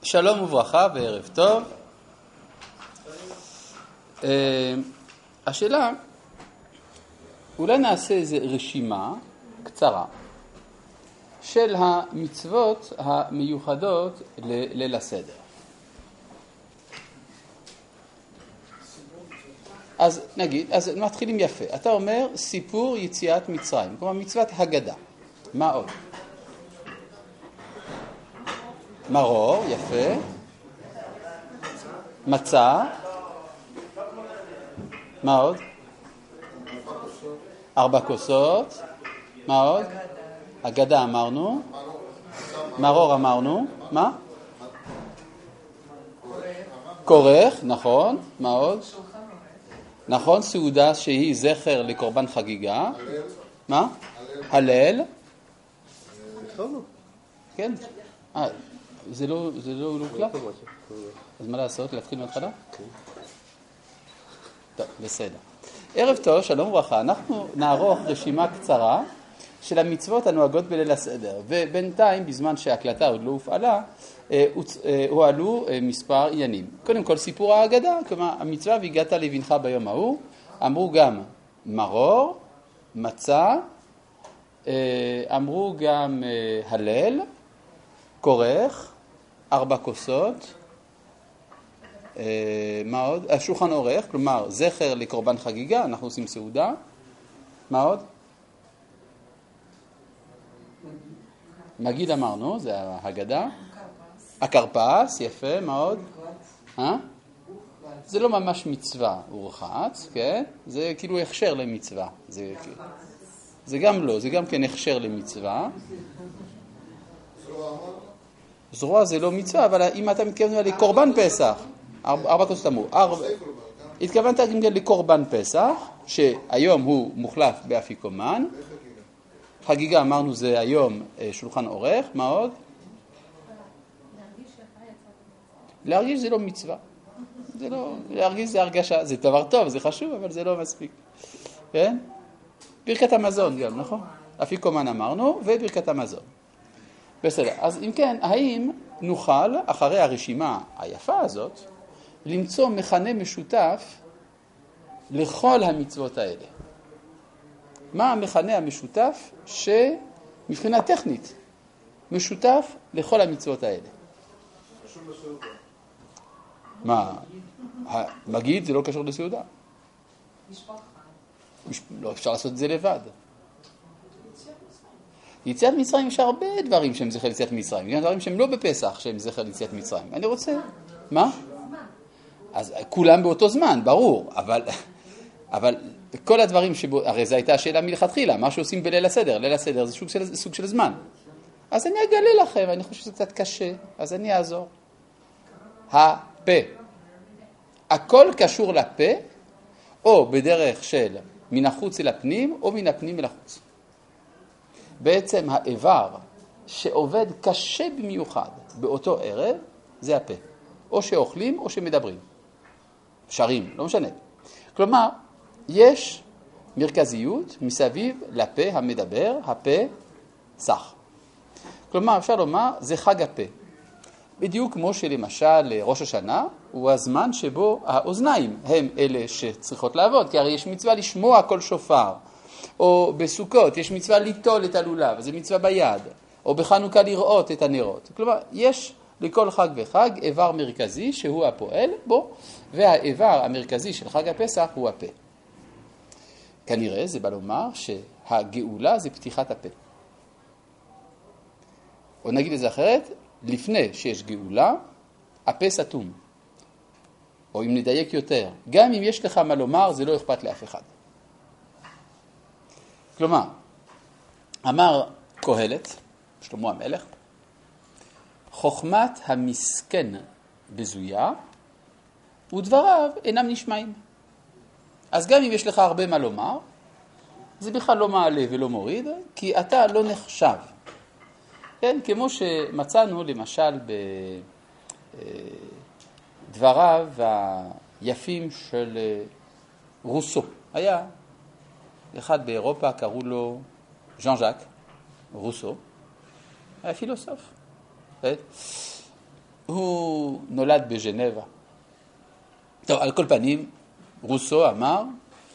שלום וברכה וערב טוב. השאלה, אולי נעשה איזו רשימה קצרה של המצוות המיוחדות לליל הסדר. אז נגיד, אז מתחילים יפה. אתה אומר סיפור יציאת מצרים, כלומר מצוות הגדה. מה עוד? מרור, יפה. מצה. מה עוד? 4 כוסות. מה עוד? הגדה אמרנו. מרור אמרנו. מה? כורך, נכון. מה עוד? נכון, סעודה שהיא זכר לקורבן חגיגה. מה? הלל. כן. זה לא קלף? אז מה לעשות? להתחיל מההתחלה? טוב, בסדר. ערב טוב, שלום וברכה. אנחנו נערוך רשימה קצרה של המצוות הנוהגות בליל הסדר. ובינתיים, בזמן שההקלטה עוד לא הופעלה, הועלו מספר עניינים. קודם כל, סיפור ההגדה, כלומר, המצווה והגעת לבנך ביום ההוא, אמרו גם מרור, מצה, אמרו גם הלל, כורך, 4 כוסות, מה עוד? שולחן עורך, כלומר זכר לקורבן חגיגה, אנחנו עושים סעודה. מה עוד? מגיד אמרנו, זה ההגדה. הכרפס, יפה, מה עוד? זה לא ממש מצווה, הוא רחץ, כן? זה כאילו הכשר למצווה. זה גם לא, זה גם כן הכשר למצווה. זרוע זה לא מצווה, אבל אם אתה מתכוון לקורבן פסח, 4 כוסות אמרו, התכוונת גם לקורבן פסח, שהיום הוא מוחלף באפיקומן, חגיגה אמרנו זה היום שולחן עורך, מה עוד? להרגיש זה לא מצווה, להרגיש זה הרגשה, זה דבר טוב, זה חשוב, אבל זה לא מספיק, כן? ברכת המזון גם, נכון? אפיקומן אמרנו, וברכת המזון. בסדר, אז אם כן, האם נוכל, אחרי הרשימה היפה הזאת, למצוא מכנה משותף לכל המצוות האלה? מה המכנה המשותף שמבחינה טכנית משותף לכל המצוות האלה? מה? מגיד זה לא קשור לסעודה. לא אפשר לעשות את זה לבד. יציאת מצרים יש הרבה דברים שהם זכר ליציאת מצרים. יש דברים שהם לא בפסח שהם זכר ליציאת מצרים. אני רוצה... מה? אז כולם באותו זמן, ברור. אבל כל הדברים שבו... הרי זו הייתה השאלה מלכתחילה. מה שעושים בליל הסדר. ליל הסדר זה סוג של זמן. אז אני אגלה לכם. אני חושב שזה קצת קשה. אז אני אעזור. הפה. הכל קשור לפה, או בדרך של מן החוץ אל הפנים, או מן הפנים אל החוץ. בעצם האיבר שעובד קשה במיוחד באותו ערב, זה הפה. או שאוכלים או שמדברים. שרים, לא משנה. כלומר, יש מרכזיות מסביב לפה המדבר, הפה סח. כלומר, אפשר לומר, זה חג הפה. בדיוק כמו שלמשל ראש השנה הוא הזמן שבו האוזניים הם אלה שצריכות לעבוד, כי הרי יש מצווה לשמוע כל שופר. או בסוכות יש מצווה ליטול את הלולב, זה מצווה ביד, או בחנוכה לראות את הנרות. כלומר, יש לכל חג וחג איבר מרכזי שהוא הפועל בו, והאיבר המרכזי של חג הפסח הוא הפה. כנראה זה בא לומר שהגאולה זה פתיחת הפה. או נגיד את זה אחרת, לפני שיש גאולה, הפה סתום. או אם נדייק יותר, גם אם יש לך מה לומר, זה לא אכפת לאף אחד. כלומר, אמר קהלת, שלמה המלך, חוכמת המסכן בזויה ודבריו אינם נשמעים. אז גם אם יש לך הרבה מה לומר, זה בכלל לא מעלה ולא מוריד, כי אתה לא נחשב. כן, כמו שמצאנו למשל בדבריו היפים של רוסו. היה אחד באירופה, קראו לו ז'אן ז'אק רוסו, היה פילוסוף. הוא נולד בז'נבה. טוב, על כל פנים, רוסו אמר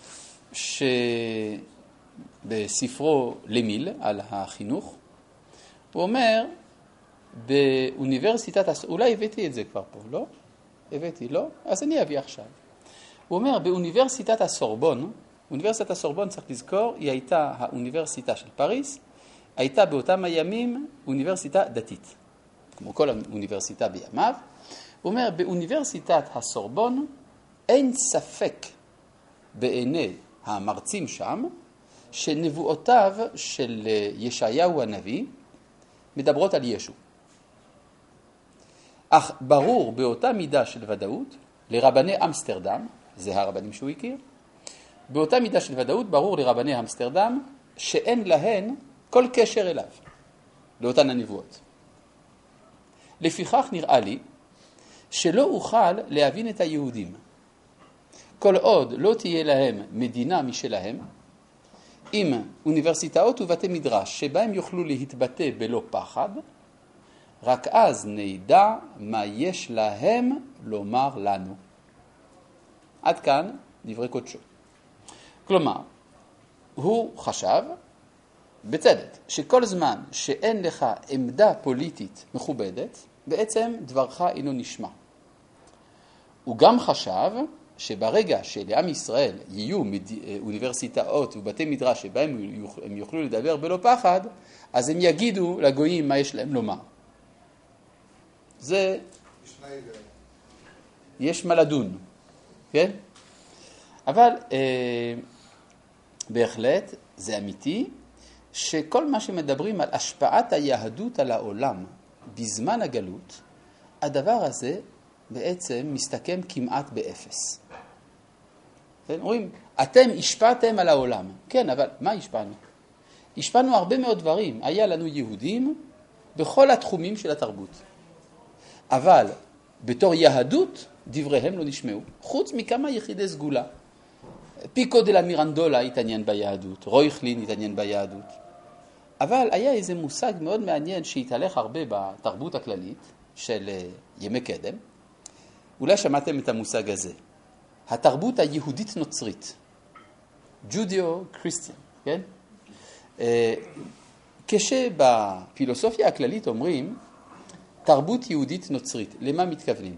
שבספרו למיל על החינוך, הוא אומר, באוניברסיטת, אולי הבאתי את זה כבר פה, לא? הבאתי, לא? אז אני אביא עכשיו. הוא אומר, באוניברסיטת הסורבון, אוניברסיטת הסורבון, צריך לזכור, היא הייתה האוניברסיטה של פריס, הייתה באותם הימים אוניברסיטה דתית, כמו כל האוניברסיטה בימיו. הוא אומר, באוניברסיטת הסורבון אין ספק בעיני המרצים שם, שנבואותיו של ישעיהו הנביא מדברות על ישו. אך ברור באותה מידה של ודאות, לרבני אמסטרדם, זה הרבנים שהוא הכיר, באותה מידה של ודאות ברור לרבני אמסטרדם שאין להן כל קשר אליו, לאותן הנבואות. לפיכך נראה לי שלא אוכל להבין את היהודים. כל עוד לא תהיה להם מדינה משלהם, עם אוניברסיטאות ובתי מדרש שבהם יוכלו להתבטא בלא פחד, רק אז נדע מה יש להם לומר לנו. עד כאן דברי קודשו. כלומר, הוא חשב, בצדק, שכל זמן שאין לך עמדה פוליטית מכובדת, בעצם דברך אינו נשמע. הוא גם חשב שברגע שלעם ישראל יהיו אוניברסיטאות ובתי מדרש שבהם הם יוכלו לדבר בלא פחד, אז הם יגידו לגויים מה יש להם לומר. זה יש מה לדון, כן? אבל בהחלט זה אמיתי שכל מה שמדברים על השפעת היהדות על העולם בזמן הגלות, הדבר הזה בעצם מסתכם כמעט באפס. אומרים, אתם השפעתם על העולם. כן, אבל מה השפענו? השפענו הרבה מאוד דברים. היה לנו יהודים בכל התחומים של התרבות. אבל בתור יהדות דבריהם לא נשמעו, חוץ מכמה יחידי סגולה. פיקו דלה מירנדולה התעניין ביהדות, רויכלין התעניין ביהדות. אבל היה איזה מושג מאוד מעניין שהתהלך הרבה בתרבות הכללית של ימי קדם. אולי שמעתם את המושג הזה. התרבות היהודית נוצרית. ג'ודיו-קריסטיאן, כן? כשבפילוסופיה הכללית אומרים תרבות יהודית נוצרית, למה מתכוונים?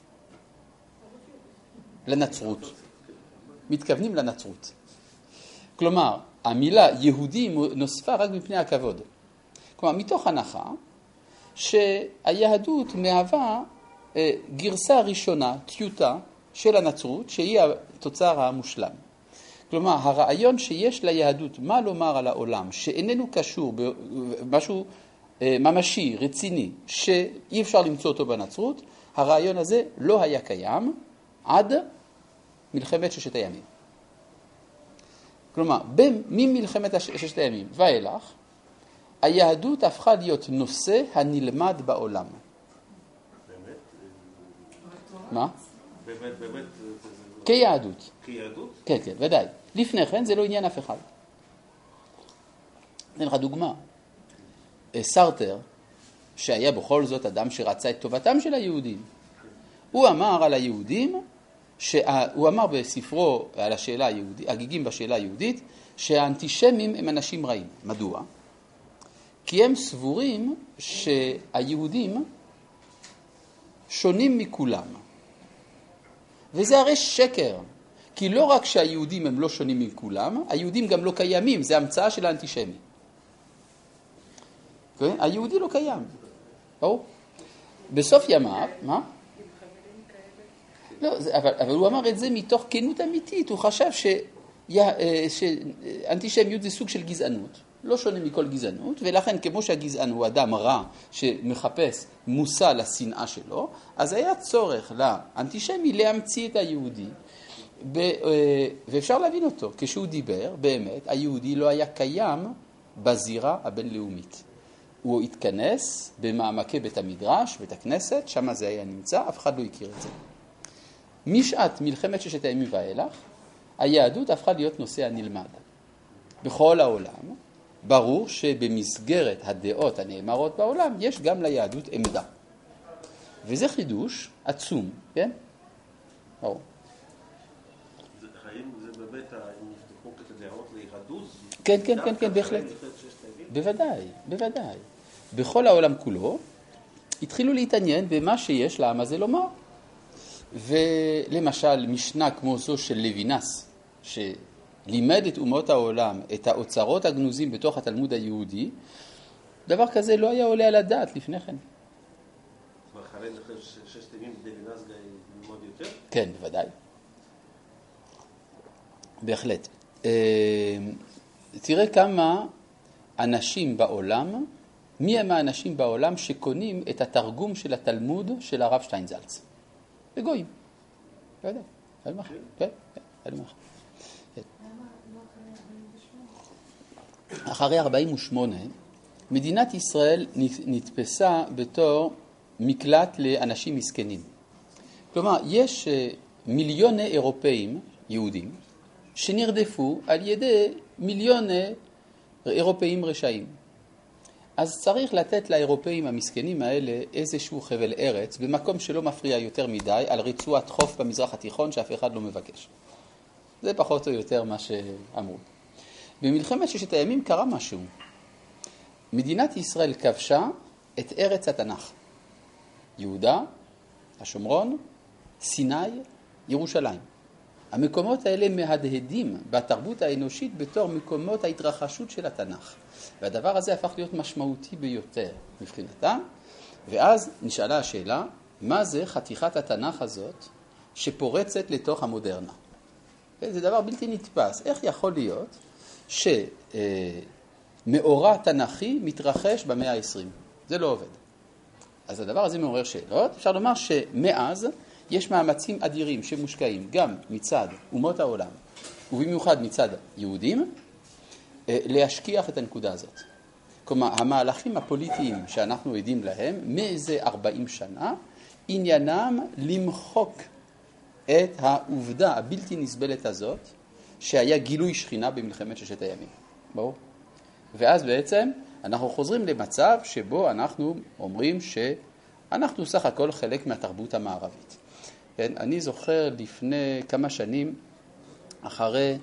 לנצרות. מתכוונים לנצרות. כלומר, המילה יהודי נוספה רק מפני הכבוד. כלומר, מתוך הנחה שהיהדות מהווה גרסה ראשונה, טיוטה של הנצרות, שהיא התוצר המושלם. כלומר, הרעיון שיש ליהדות מה לומר על העולם, שאיננו קשור במשהו ממשי, רציני, שאי אפשר למצוא אותו בנצרות, הרעיון הזה לא היה קיים עד מלחמת ששת הימים. כלומר, ממלחמת ששת הימים ואילך, היהדות הפכה להיות נושא הנלמד בעולם. באמת? מה? באמת. כיהדות. כיהדות? כן, כן, ודאי. לפני כן זה לא עניין אף אחד. אתן לך דוגמה. סרטר, שהיה בכל זאת אדם שרצה את טובתם של היהודים, הוא אמר על היהודים, הוא אמר בספרו על השאלה היהודית, הגיגים בשאלה היהודית, שהאנטישמים הם אנשים רעים. מדוע? כי הם סבורים שהיהודים שונים מכולם. וזה הרי שקר. כי לא רק שהיהודים הם לא שונים מכולם, היהודים גם לא קיימים, זה המצאה של האנטישמי. היהודי לא קיים. ברור? בסוף ימיו, מה? לא, אבל הוא אמר את זה מתוך כנות אמיתית. הוא חשב שאנטישמיות זה סוג של גזענות. לא שונה מכל גזענות, ולכן כמו שהגזען הוא אדם רע שמחפש מושא לשנאה שלו, אז היה צורך לאנטישמי להמציא את היהודי. ואפשר להבין אותו. כשהוא דיבר, באמת, היהודי לא היה קיים בזירה הבינלאומית. הוא התכנס במעמקי בית המדרש, בית הכנסת, שם זה היה נמצא, אף אחד לא הכיר את זה. משעת מלחמת ששת הימים ואילך, היהדות הפכה להיות נושא הנלמד. בכל העולם, ברור שבמסגרת הדעות הנאמרות בעולם, יש גם ליהדות עמדה. וזה חידוש עצום, כן? ברור. האם זה באמת, אם נפתחו את הדעות להירדות? כן, כן, כן, כן, בהחלט. בוודאי, בוודאי. בכל העולם כולו התחילו להתעניין במה שיש לעם הזה לומר. ולמשל, משנה כמו זו של לוינס, שלימד את אומות העולם את האוצרות הגנוזים בתוך התלמוד היהודי, דבר כזה לא היה עולה על הדעת לפני כן. אחרי 6 ימים לוינס ללמוד יותר? כן, בוודאי. בהחלט. תראה כמה אנשים בעולם, מי הם האנשים בעולם שקונים את התרגום של התלמוד של הרב שטיינזלץ? בגויים. לא יודע, אין מחר. כן, אין מחר. אחרי 48, מדינת ישראל נתפסה בתור מקלט לאנשים מסכנים. כלומר, יש מיליוני אירופאים יהודים שנרדפו על ידי מיליוני אירופאים רשעים. אז צריך לתת לאירופאים המסכנים האלה איזשהו חבל ארץ, במקום שלא מפריע יותר מדי, על רצועת חוף במזרח התיכון שאף אחד לא מבקש. זה פחות או יותר מה שאמרו. במלחמת ששת הימים קרה משהו. מדינת ישראל כבשה את ארץ התנ"ך. יהודה, השומרון, סיני, ירושלים. המקומות האלה מהדהדים בתרבות האנושית בתור מקומות ההתרחשות של התנ"ך. והדבר הזה הפך להיות משמעותי ביותר מבחינתם. ואז נשאלה השאלה, מה זה חתיכת התנ"ך הזאת שפורצת לתוך המודרנה? זה דבר בלתי נתפס. איך יכול להיות שמאורע תנ"כי מתרחש במאה ה-20? זה לא עובד. אז הדבר הזה מעורר שאלות. אפשר לומר שמאז יש מאמצים אדירים שמושקעים גם מצד אומות העולם, ובמיוחד מצד יהודים, להשכיח את הנקודה הזאת. כלומר, המהלכים הפוליטיים שאנחנו עדים להם, מאיזה 40 שנה, עניינם למחוק את העובדה הבלתי נסבלת הזאת, שהיה גילוי שכינה במלחמת ששת הימים. ברור? ואז בעצם אנחנו חוזרים למצב שבו אנחנו אומרים שאנחנו סך הכל חלק מהתרבות המערבית. כן? אני זוכר לפני כמה שנים, אחרי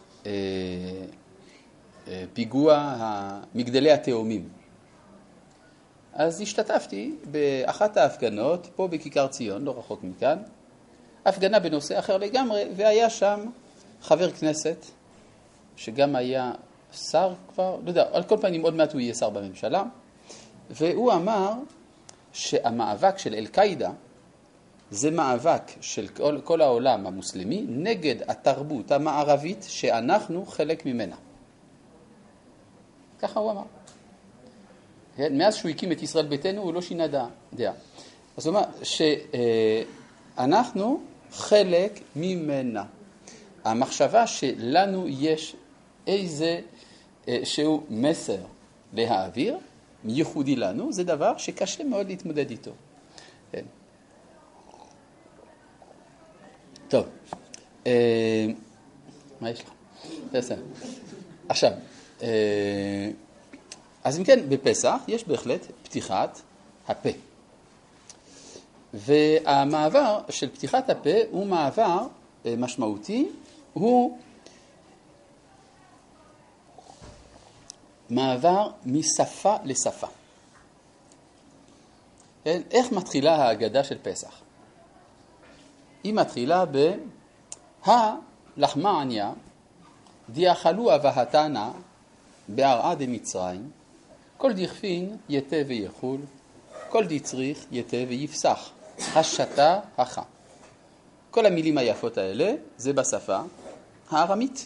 פיגוע מגדלי התאומים. אז השתתפתי באחת ההפגנות, פה בכיכר ציון, לא רחוק מכאן, הפגנה בנושא אחר לגמרי, והיה שם חבר כנסת, שגם היה שר כבר, לא יודע, על כל פנים עוד מעט הוא יהיה שר בממשלה, והוא אמר שהמאבק של אל-קאידה, זה מאבק של כל העולם המוסלמי נגד התרבות המערבית שאנחנו חלק ממנה. ככה הוא אמר. מאז שהוא הקים את ישראל ביתנו הוא לא שינה דעה. אז הוא אמר שאנחנו חלק ממנה. המחשבה שלנו יש איזה שהוא מסר להעביר, ייחודי לנו, זה דבר שקשה מאוד להתמודד איתו. כן. טוב, מה יש לך? בסדר. עכשיו, אז אם כן, בפסח יש בהחלט פתיחת הפה. והמעבר של פתיחת הפה הוא מעבר משמעותי, הוא מעבר משפה לשפה. איך מתחילה ההגדה של פסח? היא מתחילה לחמה עניה, דיאכלו אבהתנה בארעה דמצרים, כל דכפין יתה ויחול, כל דצריך יתה ויפסח, השתה הכה. כל המילים היפות האלה זה בשפה הארמית.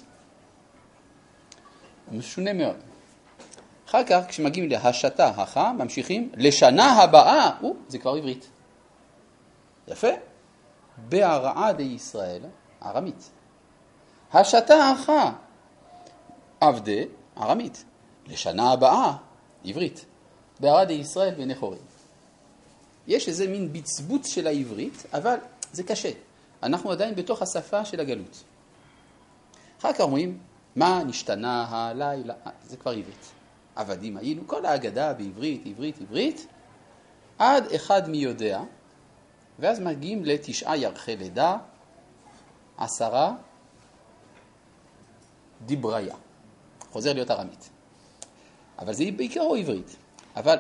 משונה מאוד. אחר כך כשמגיעים להשתה הכה, ממשיכים לשנה הבאה, זה כבר עברית. יפה. בהרעה די ישראל, ארמית. השתה הכה, עבדה, ארמית. לשנה הבאה, עברית. בהרעה די ישראל בני חורים. יש איזה מין בצבוץ של העברית, אבל זה קשה. אנחנו עדיין בתוך השפה של הגלות. אחר כך אומרים, מה נשתנה הלילה? זה כבר עברית. עבדים היינו, כל ההגדה בעברית, עברית, עברית, עד אחד מי יודע, ואז מגיעים ל9 ירחי לידה, 10 דיבריה. חוזר להיות ארמית. אבל זה בעיקרו עברית. אבל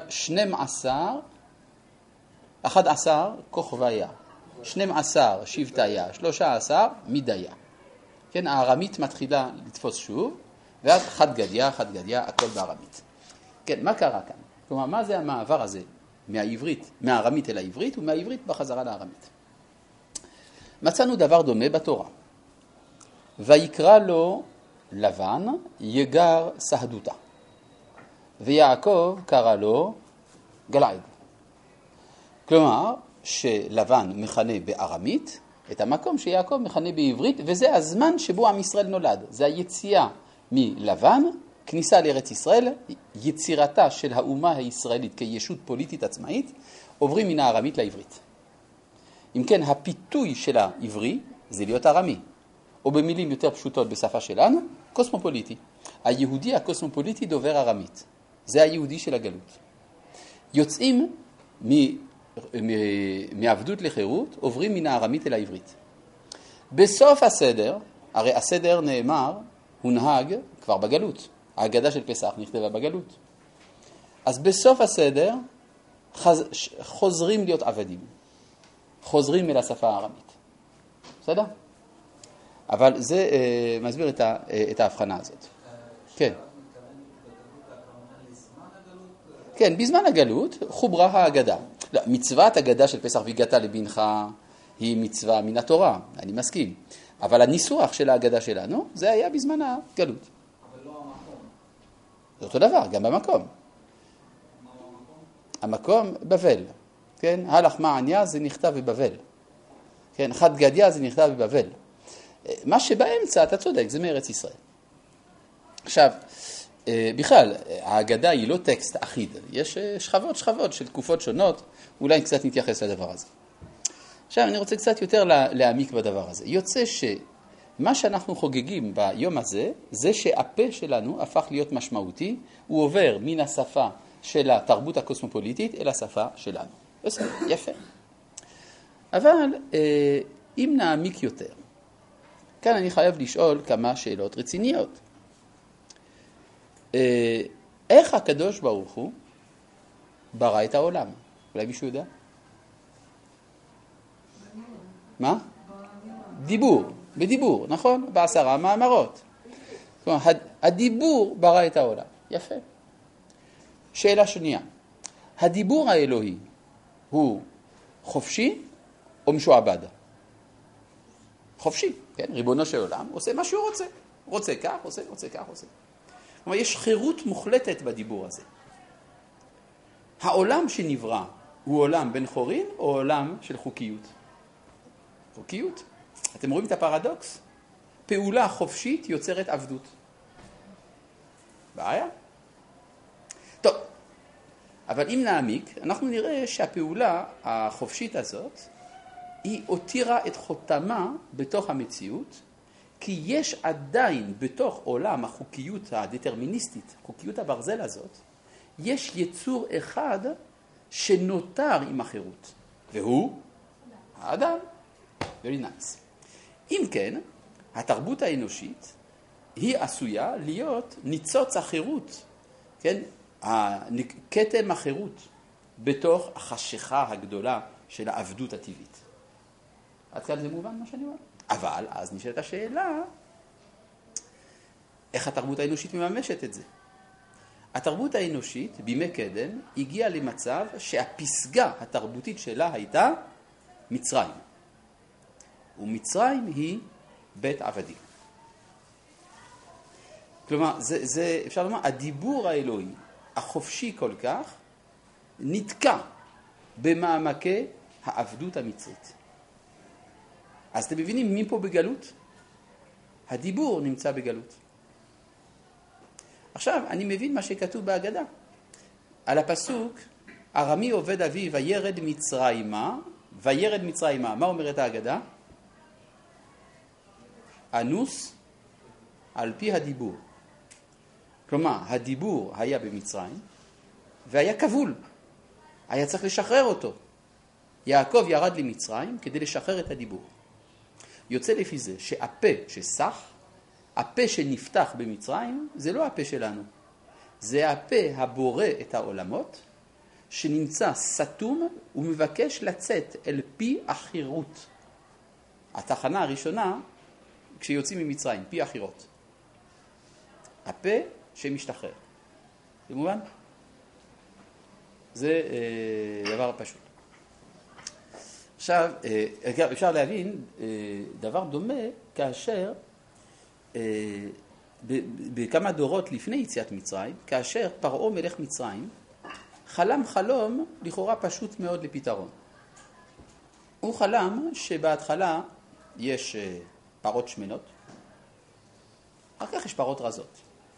11 כוכביה, 12 שבטיה, 13 מידיה. כן, הארמית מתחילה לתפוס שוב, ואז חד גדיה, הכל בארמית. כן, מה קרה כאן? כלומר, מה זה המעבר הזה מהארמית אל העברית, ומהעברית בחזרה לארמית? מצאנו דבר דומה בתורה. ויקרא לו לבן יגר סהדותה, ויעקב קרא לו גלעד. כלומר, שלבן מכנה בארמית את המקום שיעקב מכנה בעברית, וזה הזמן שבו עם ישראל נולד. זה היציאה מלבן, כניסה לארץ ישראל, יצירתה של האומה הישראלית כישות פוליטית עצמאית, עוברים מן הארמית לעברית. אם כן, הפיתוי של העברי זה להיות ארמי, או במילים יותר פשוטות בשפה שלנו, קוסמופוליטי. היהודי הקוסמופוליטי דובר ארמית. זה היהודי של הגלות. יוצאים מעבדות לחירות, עוברים מן הארמית אל העברית. בסוף הסדר, הרי הסדר נאמר, הונהג כבר בגלות. ההגדה של פסח נכתבה בגלות. אז בסוף הסדר חוזרים להיות עבדים. חוזרים אל השפה הארמית. בסדר? אבל זה מסביר את ההבחנה הזאת. כן. כן, בזמן הגלות חוברה ההגדה. לא, מצוות הגדה של פסח והגעת לבנך היא מצווה מן התורה, אני מסכים. אבל הניסוח של ההגדה שלנו, זה היה בזמן הגלות. אבל לא המקום. זה אותו דבר, גם במקום. המקום בבל. כן, הלך מעניה זה נכתב בבבל. כן, חד גדיה זה נכתב בבבל. מה שבאמצע, אתה צודק, זה מארץ ישראל. עכשיו, בכלל, ההגדה היא לא טקסט אחיד. יש שכבות של תקופות שונות, אולי קצת נתייחס לדבר הזה. עכשיו, אני רוצה קצת יותר להעמיק בדבר הזה. יוצא שמה שאנחנו חוגגים ביום הזה, זה שהפה שלנו הפך להיות משמעותי, הוא עובר מן השפה של התרבות הקוסמופוליטית אל השפה שלנו. בסדר, יפה. אבל אם נעמיק יותר, כאן אני חייב לשאול כמה שאלות רציניות. איך הקדוש ברוך הוא ברא את העולם? אולי מישהו יודע? מה? בדיבור, נכון? ב10 מאמרות. כלומר, הדיבור ברא את העולם. יפה. שאלה שנייה. הדיבור האלוהי הוא חופשי או משועבד? חופשי, כן? ריבונו של עולם עושה מה שהוא רוצה. רוצה כך, רוצה כך. כלומר, יש חירות מוחלטת בדיבור הזה. העולם שנברא הוא עולם בן חורין או עולם של חוקיות? חוקיות. אתם רואים את הפרדוקס? פעולה חופשית יוצרת עבדות. בעיה? טוב, אבל אם נעמיק, אנחנו נראה שהפעולה החופשית הזאת היא הותירה את חותמה בתוך המציאות, כי יש עדיין בתוך עולם החוקיות הדטרמיניסטית, חוקיות הברזל הזאת, יש יצור אחד שנותר עם החירות, והוא האדם. Very nice. אם כן, התרבות האנושית היא עשויה להיות ניצוץ החירות, כן? כתם החירות בתוך החשיכה הגדולה של העבדות הטבעית. עד כאן זה מובן מה שאני אומר? אבל אז נשאלת השאלה, איך התרבות האנושית מממשת את זה? התרבות האנושית בימי קדם הגיעה למצב שהפסגה התרבותית שלה הייתה מצרים. ומצרים היא בית עבדים. כלומר, זה אפשר לומר, הדיבור האלוהי, החופשי כל כך, נתקע במעמקי העבדות המצרית. אז אתם מבינים מי פה בגלות? הדיבור נמצא בגלות. עכשיו, אני מבין מה שכתוב בהגדה. על הפסוק, ארמי עובד אבי וירד מצרימה, וירד מצרימה. מה אומרת ההגדה? אנוס על פי הדיבור. כלומר, הדיבור היה במצרים, והיה כבול. היה צריך לשחרר אותו. יעקב ירד למצרים כדי לשחרר את הדיבור. יוצא לפי זה שהפה שסח, הפה שנפתח במצרים, זה לא הפה שלנו. זה הפה הבורא את העולמות, שנמצא סתום ומבקש לצאת אל פי החירות. התחנה הראשונה, כשיוצאים ממצרים, פי החירות. הפה שמשתחרר. זה מובן? זה דבר פשוט. עכשיו, אפשר להבין דבר דומה כאשר בכמה דורות לפני יציאת מצרים, כאשר פרעה מלך מצרים חלם חלום לכאורה פשוט מאוד לפתרון. הוא חלם שבהתחלה יש פרות שמנות, אחר כך יש פרות רזות.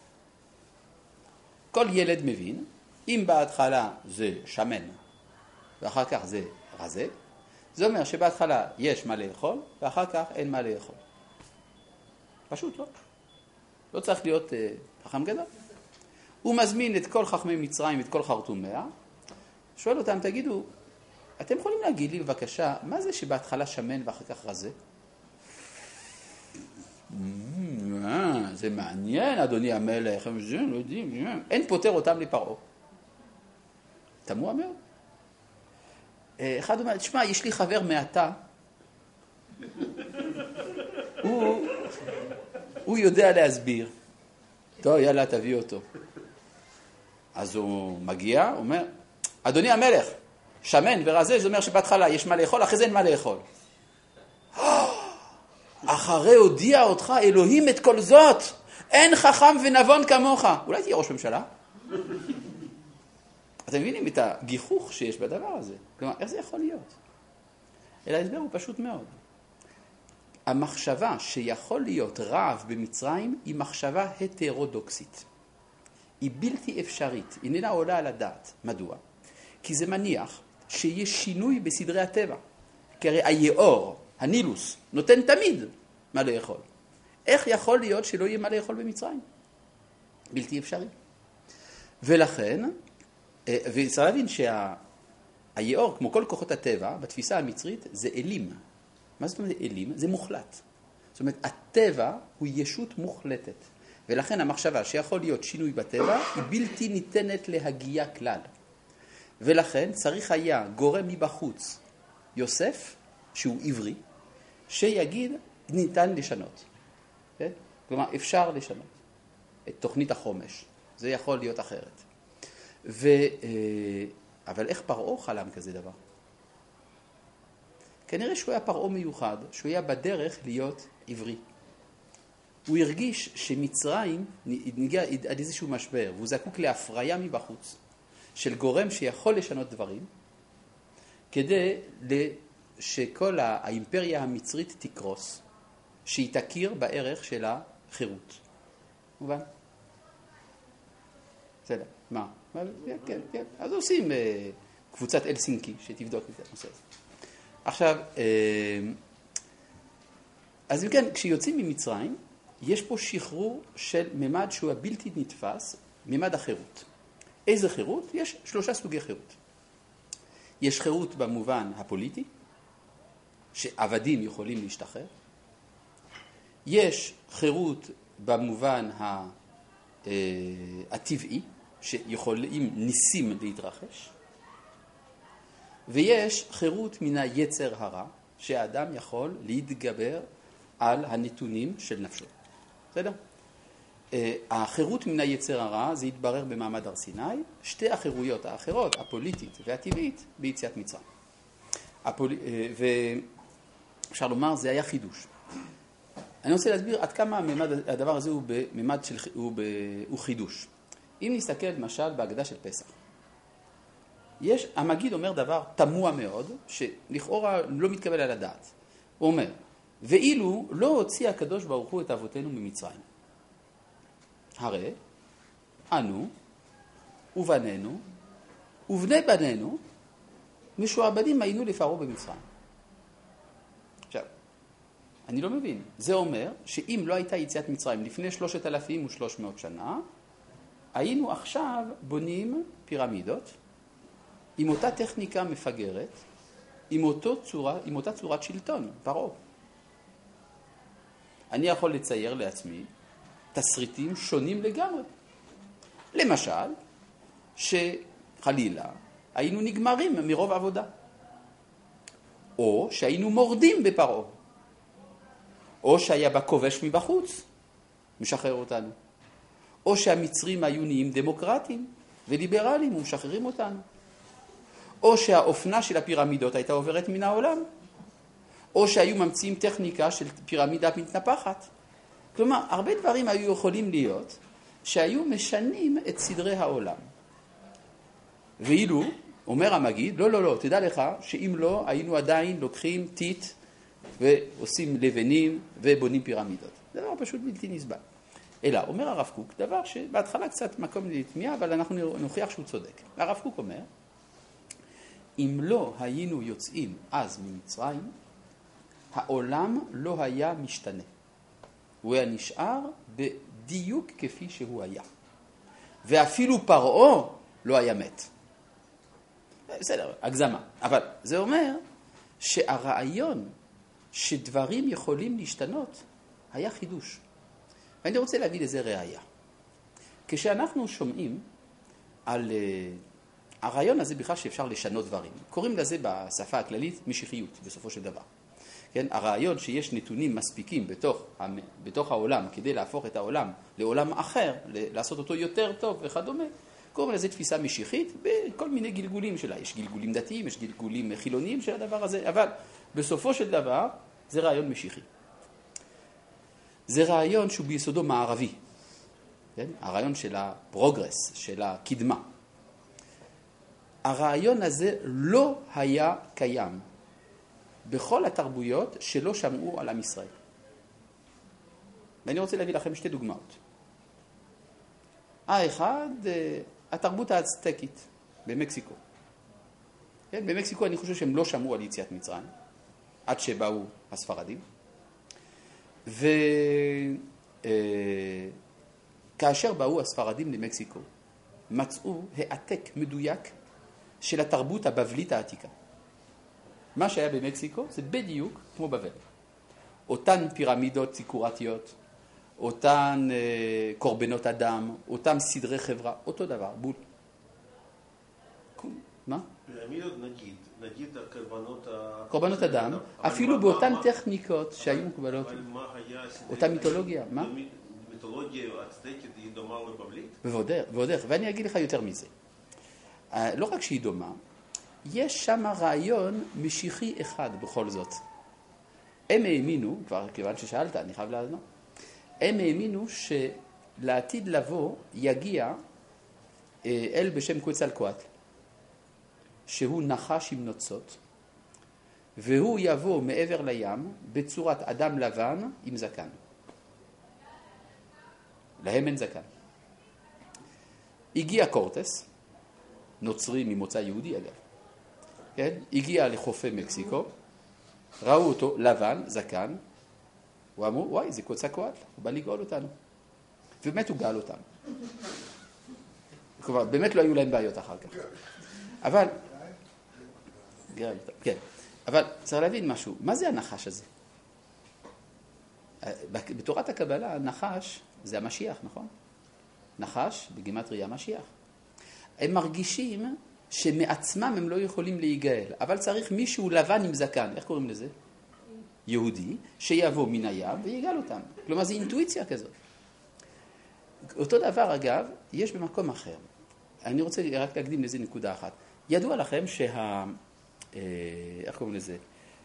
כל ילד מבין, אם בהתחלה זה שמן ואחר כך זה רזה, זה אומר שבהתחלה יש מה לאכול ואחר כך אין מה לאכול. פשוט לא. לא צריך להיות חכם גדול. הוא מזמין את כל חכמי מצרים, את כל חרטומיה, שואל אותם, תגידו, אתם יכולים להגיד לי בבקשה, מה זה שבהתחלה שמן ואחר כך רזה? זה מעניין, אדוני המלך, לא יודעים, אין פותר אותם לפרעה. תמוה מאוד. אחד אומר, תשמע, יש לי חבר מעתה, הוא יודע להסביר. טוב, יאללה, תביא אותו. אז הוא מגיע, הוא אומר, אדוני המלך, שמן ורזה, זה אומר שבהתחלה יש מה לאכול, אחרי זה אין מה לאכול. אחרי הודיע אותך אלוהים את כל זאת, אין חכם ונבון כמוך. אולי תהיה ראש ממשלה? אתם מבינים את הגיחוך שיש בדבר הזה? כלומר, איך זה יכול להיות? אלא ההסבר הוא פשוט מאוד. המחשבה שיכול להיות רעב במצרים היא מחשבה הטרודוקסית. היא בלתי אפשרית, היא איננה עולה על הדעת. מדוע? כי זה מניח שיש שינוי בסדרי הטבע. כי הרי היאור, הנילוס, נותן תמיד מה לאכול. איך יכול להיות שלא יהיה מה לאכול במצרים? בלתי אפשרי. ולכן, וצריך להבין שהיאור, כמו כל כוחות הטבע, בתפיסה המצרית, זה אלים. מה זאת אומרת אלים? זה מוחלט. זאת אומרת, הטבע הוא ישות מוחלטת. ולכן המחשבה שיכול להיות שינוי בטבע היא בלתי ניתנת להגיע כלל. ולכן צריך היה גורם מבחוץ, יוסף, שהוא עברי, שיגיד ניתן לשנות. כן? כלומר, אפשר לשנות את תוכנית החומש. זה יכול להיות אחרת. אבל איך פרעה חלם כזה דבר? כנראה שהוא היה פרעה מיוחד, שהוא היה בדרך להיות עברי. הוא הרגיש שמצרים נגיע עד איזשהו משבר, והוא זקוק להפריה מבחוץ, של גורם שיכול לשנות דברים, כדי שכל האימפריה המצרית תקרוס, שהיא תכיר בערך של החירות. מובן? בסדר, מה? כן, כן. אז עושים קבוצת אלסינקי שתבדוק את הנושא הזה. עכשיו, אז אם כן, כשיוצאים ממצרים, יש פה שחרור של ממד שהוא הבלתי נתפס, ממד החירות. איזה חירות? יש 3 סוגי חירות. יש חירות במובן הפוליטי, שעבדים יכולים להשתחרר. יש חירות במובן הטבעי, שיכולים ניסים להתרחש. ויש חירות מן היצר הרע, שהאדם יכול להתגבר על הנתונים של נפשו. בסדר? החירות מן היצר הרע, זה יתברר במעמד הר סיני. שתי החירויות האחרות, הפוליטית והטבעית, ביציאת מצרים. ואפשר לומר, זה היה חידוש. אני רוצה להסביר עד כמה הדבר הזה הוא חידוש. אם נסתכל למשל בהגדה של פסח, המגיד אומר דבר תמוה מאוד, שלכאורה לא מתקבל על הדעת. הוא אומר, ואילו לא הוציא הקדוש ברוך הוא את אבותינו ממצרים. הרי אנו ובנינו ובני בנינו משועבדים היינו לפרעה במצרים. עכשיו, אני לא מבין. זה אומר שאם לא הייתה יציאת מצרים לפני 3,300 שנה, היינו עכשיו בונים פירמידות עם אותה טכניקה מפגרת, עם אותה צורת שלטון, פרעה. אני יכול לצייר לעצמי תסריטים שונים לגמרי. למשל, שחלילה היינו נגמרים מרוב עבודה. או שהיינו מורדים בפרעה. או שהיה בה כובש מבחוץ, משחרר אותנו. או שהמצרים היו נהיים דמוקרטיים וליברליים ומשחררים אותנו. או שהאופנה של הפירמידות הייתה עוברת מן העולם. או שהיו ממציאים טכניקה של פירמידה מתנפחת. כלומר, הרבה דברים היו יכולים להיות שהיו משנים את סדרי העולם. ואילו, אומר המגיד, לא, תדע לך שאם לא, היינו עדיין לוקחים טיט ועושים לבנים ובונים פירמידות. זה דבר פשוט בלתי נסבל. אלא, אומר הרב קוק, דבר שבהתחלה קצת מקום לתמיהה, אבל אנחנו נוכיח שהוא צודק. הרב קוק אומר, אם לא היינו יוצאים אז ממצרים, העולם לא היה משתנה. הוא היה נשאר בדיוק כפי שהוא היה. ואפילו פרעה לא היה מת. בסדר, הגזמה. אבל זה אומר שהרעיון שדברים יכולים להשתנות היה חידוש. ואני רוצה להביא לזה ראיה. כשאנחנו שומעים על הרעיון הזה בכלל שאפשר לשנות דברים, קוראים לזה בשפה הכללית משיחיות בסופו של דבר. כן? הרעיון שיש נתונים מספיקים בתוך העולם כדי להפוך את העולם לעולם אחר, לעשות אותו יותר טוב וכדומה, קוראים לזה תפיסה משיחית בכל מיני גלגולים שלה. יש גלגולים דתיים, יש גלגולים חילוניים של הדבר הזה, אבל בסופו של דבר זה רעיון משיחי. זה רעיון שהוא ביסודו מערבי, כן? הרעיון של הפרוגרס, של הקדמה. הרעיון הזה לא היה קיים בכל התרבויות שלא שמעו על עם ישראל. ואני רוצה להביא לכם שתי דוגמאות. האחד, התרבות האצטקית במקסיקו. כן, במקסיקו אני חושב שהם לא שמעו על יציאת מצרים, עד שבאו הספרדים. וכאשר באו הספרדים למקסיקו, מצאו העתק מדויק של התרבות הבבלית העתיקה. מה שהיה במקסיקו זה בדיוק כמו בבל. אותן פירמידות ציפורתיות, אותן קורבנות אדם, אותם סדרי חברה, אותו דבר, בול. מה? פירמידות נגיד קורבנות אדם, אפילו באותן טכניקות שהיו מקובלות. אבל מה היה... אותה מיתולוגיה, מה? מיתולוגיה אצטקית היא דומה לבבלית? ועוד, ואני אגיד לך יותר מזה. לא רק שהיא דומה, יש שם רעיון משיחי אחד בכל זאת. הם האמינו, כבר כיוון ששאלת, אני חייב לענות, הם האמינו שלעתיד לבוא יגיע אל בשם קוואצלקואטל, שהוא נחש עם נוצות, והוא יבוא מעבר לים בצורת אדם לבן עם זקן. להם אין זקן. הגיע קורטס, נוצרי ממוצא יהודי אגב, כן? הגיע לחופי מקסיקו, ראו אותו לבן, זקן, הוא אמרו, וואי, זה קוואצלקואטל, הוא בא לגאול אותנו. ובאמת הוא גאל אותנו. כלומר, באמת לא היו להם בעיות אחר כך. אבל, כן, אבל צריך להבין משהו, מה זה הנחש הזה? בתורת הקבלה, הנחש זה המשיח, נכון? נחש, בגימטריה משיח. הם מרגישים שמעצמם הם לא יכולים להיגאל, אבל צריך מישהו לבן עם זקן, איך קוראים לזה? יהודי, שיבוא מן הים ויגאל אותם. כלומר, זו אינטואיציה כזאת. אותו דבר, אגב, יש במקום אחר. אני רוצה רק להקדים לזה נקודה אחת. ידוע לכם איך קוראים לזה?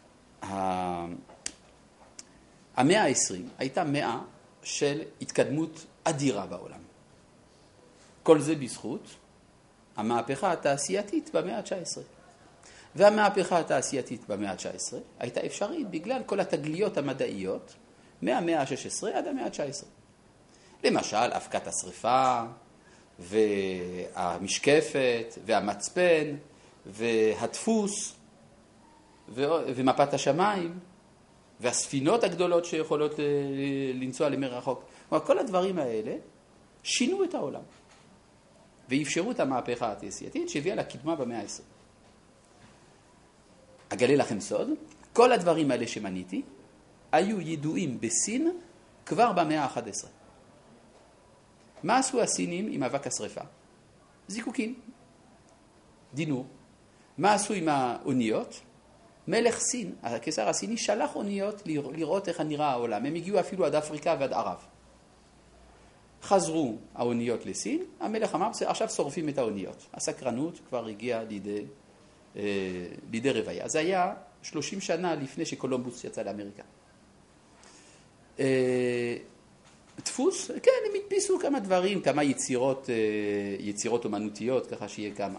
המאה ה-20 הייתה מאה של התקדמות אדירה בעולם. כל זה בזכות המהפכה התעשייתית במאה ה-19. והמהפכה התעשייתית במאה ה-19 הייתה אפשרית בגלל כל התגליות המדעיות מהמאה ה-16 עד המאה ה-19. למשל, אבקת השריפה, והמשקפת, והמצפן, והדפוס, ומפת השמיים, והספינות הגדולות שיכולות לנסוע למרחוק. כלומר, כל הדברים האלה שינו את העולם, ואפשרו את המהפכה התעשייתית שהביאה לקדמה במאה ה-20. אגלה לכם סוד, כל הדברים האלה שמניתי היו ידועים בסין כבר במאה ה-11. מה עשו הסינים עם אבק השריפה? זיקוקים, דינור. מה עשו עם האוניות? מלך סין, הקיסר הסיני, שלח אוניות לראות איך נראה העולם. הם הגיעו אפילו עד אפריקה ועד ערב. חזרו האוניות לסין, המלך אמר, עכשיו שורפים את האוניות. הסקרנות כבר הגיעה לידי רוויה. זה היה 30 שנה לפני שקולומבוס יצא לאמריקה. דפוס, כן, הם הדפיסו כמה דברים, כמה יצירות אומנותיות, ככה שיהיה כמה.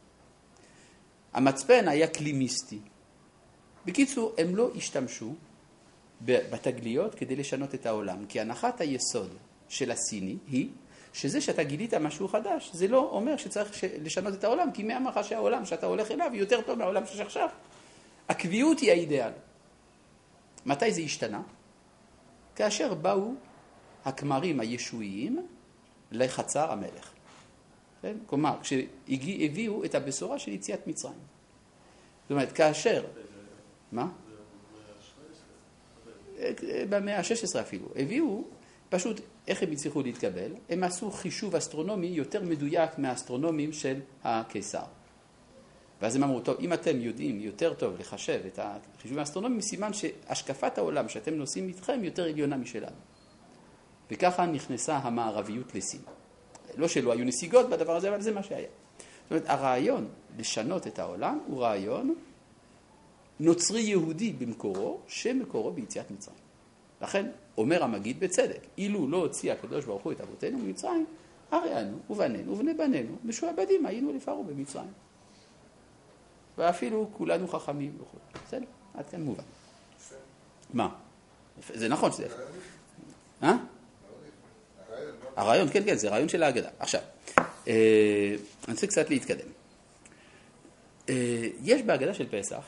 המצפן היה כלי מיסטי. בקיצור, הם לא השתמשו בתגליות כדי לשנות את העולם, כי הנחת היסוד של הסיני היא שזה שאתה גילית משהו חדש, זה לא אומר שצריך לשנות את העולם, כי מי אמר לך שהעולם שאתה הולך אליו יותר טוב מהעולם שיש עכשיו. הקביעות היא האידאל. מתי זה השתנה? כאשר באו הכמרים הישועיים לחצר המלך. כן? כלומר, כשהביאו את הבשורה של יציאת מצרים. זאת אומרת, כאשר... מה? במאה ה-16 אפילו. הביאו, פשוט, איך הם הצליחו להתקבל? הם עשו חישוב אסטרונומי יותר מדויק מהאסטרונומים של הקיסר. ואז הם אמרו, טוב, אם אתם יודעים יותר טוב לחשב את החישובים האסטרונומיים, סימן שהשקפת העולם שאתם נושאים איתכם יותר עליונה משלנו. וככה נכנסה המערביות לסין. לא שלא היו נסיגות בדבר הזה, אבל זה מה שהיה. זאת אומרת, הרעיון לשנות את העולם הוא רעיון נוצרי יהודי במקורו, שמקורו ביציאת מצרים. לכן אומר המגיד בצדק, אילו לא הוציא הקדוש ברוך הוא את אבותינו ממצרים, הרי אנו ובנינו ובני בנינו משועבדים היינו לפרעה במצרים. ואפילו כולנו חכמים וכו'. בסדר, עד כאן מובן. מה? זה נכון שזה יפה. הרעיון, כן, זה רעיון של ההגדה. עכשיו, אני רוצה קצת להתקדם. יש בהגדה של פסח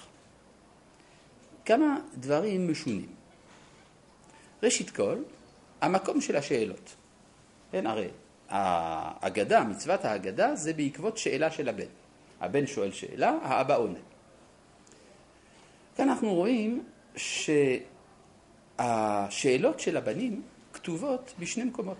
כמה דברים משונים. ראשית כל, המקום של השאלות. כן, הרי ההגדה, מצוות ההגדה, זה בעקבות שאלה של הבן. הבן שואל שאלה, האבא עונה. כאן אנחנו רואים שהשאלות של הבנים כתובות בשני מקומות.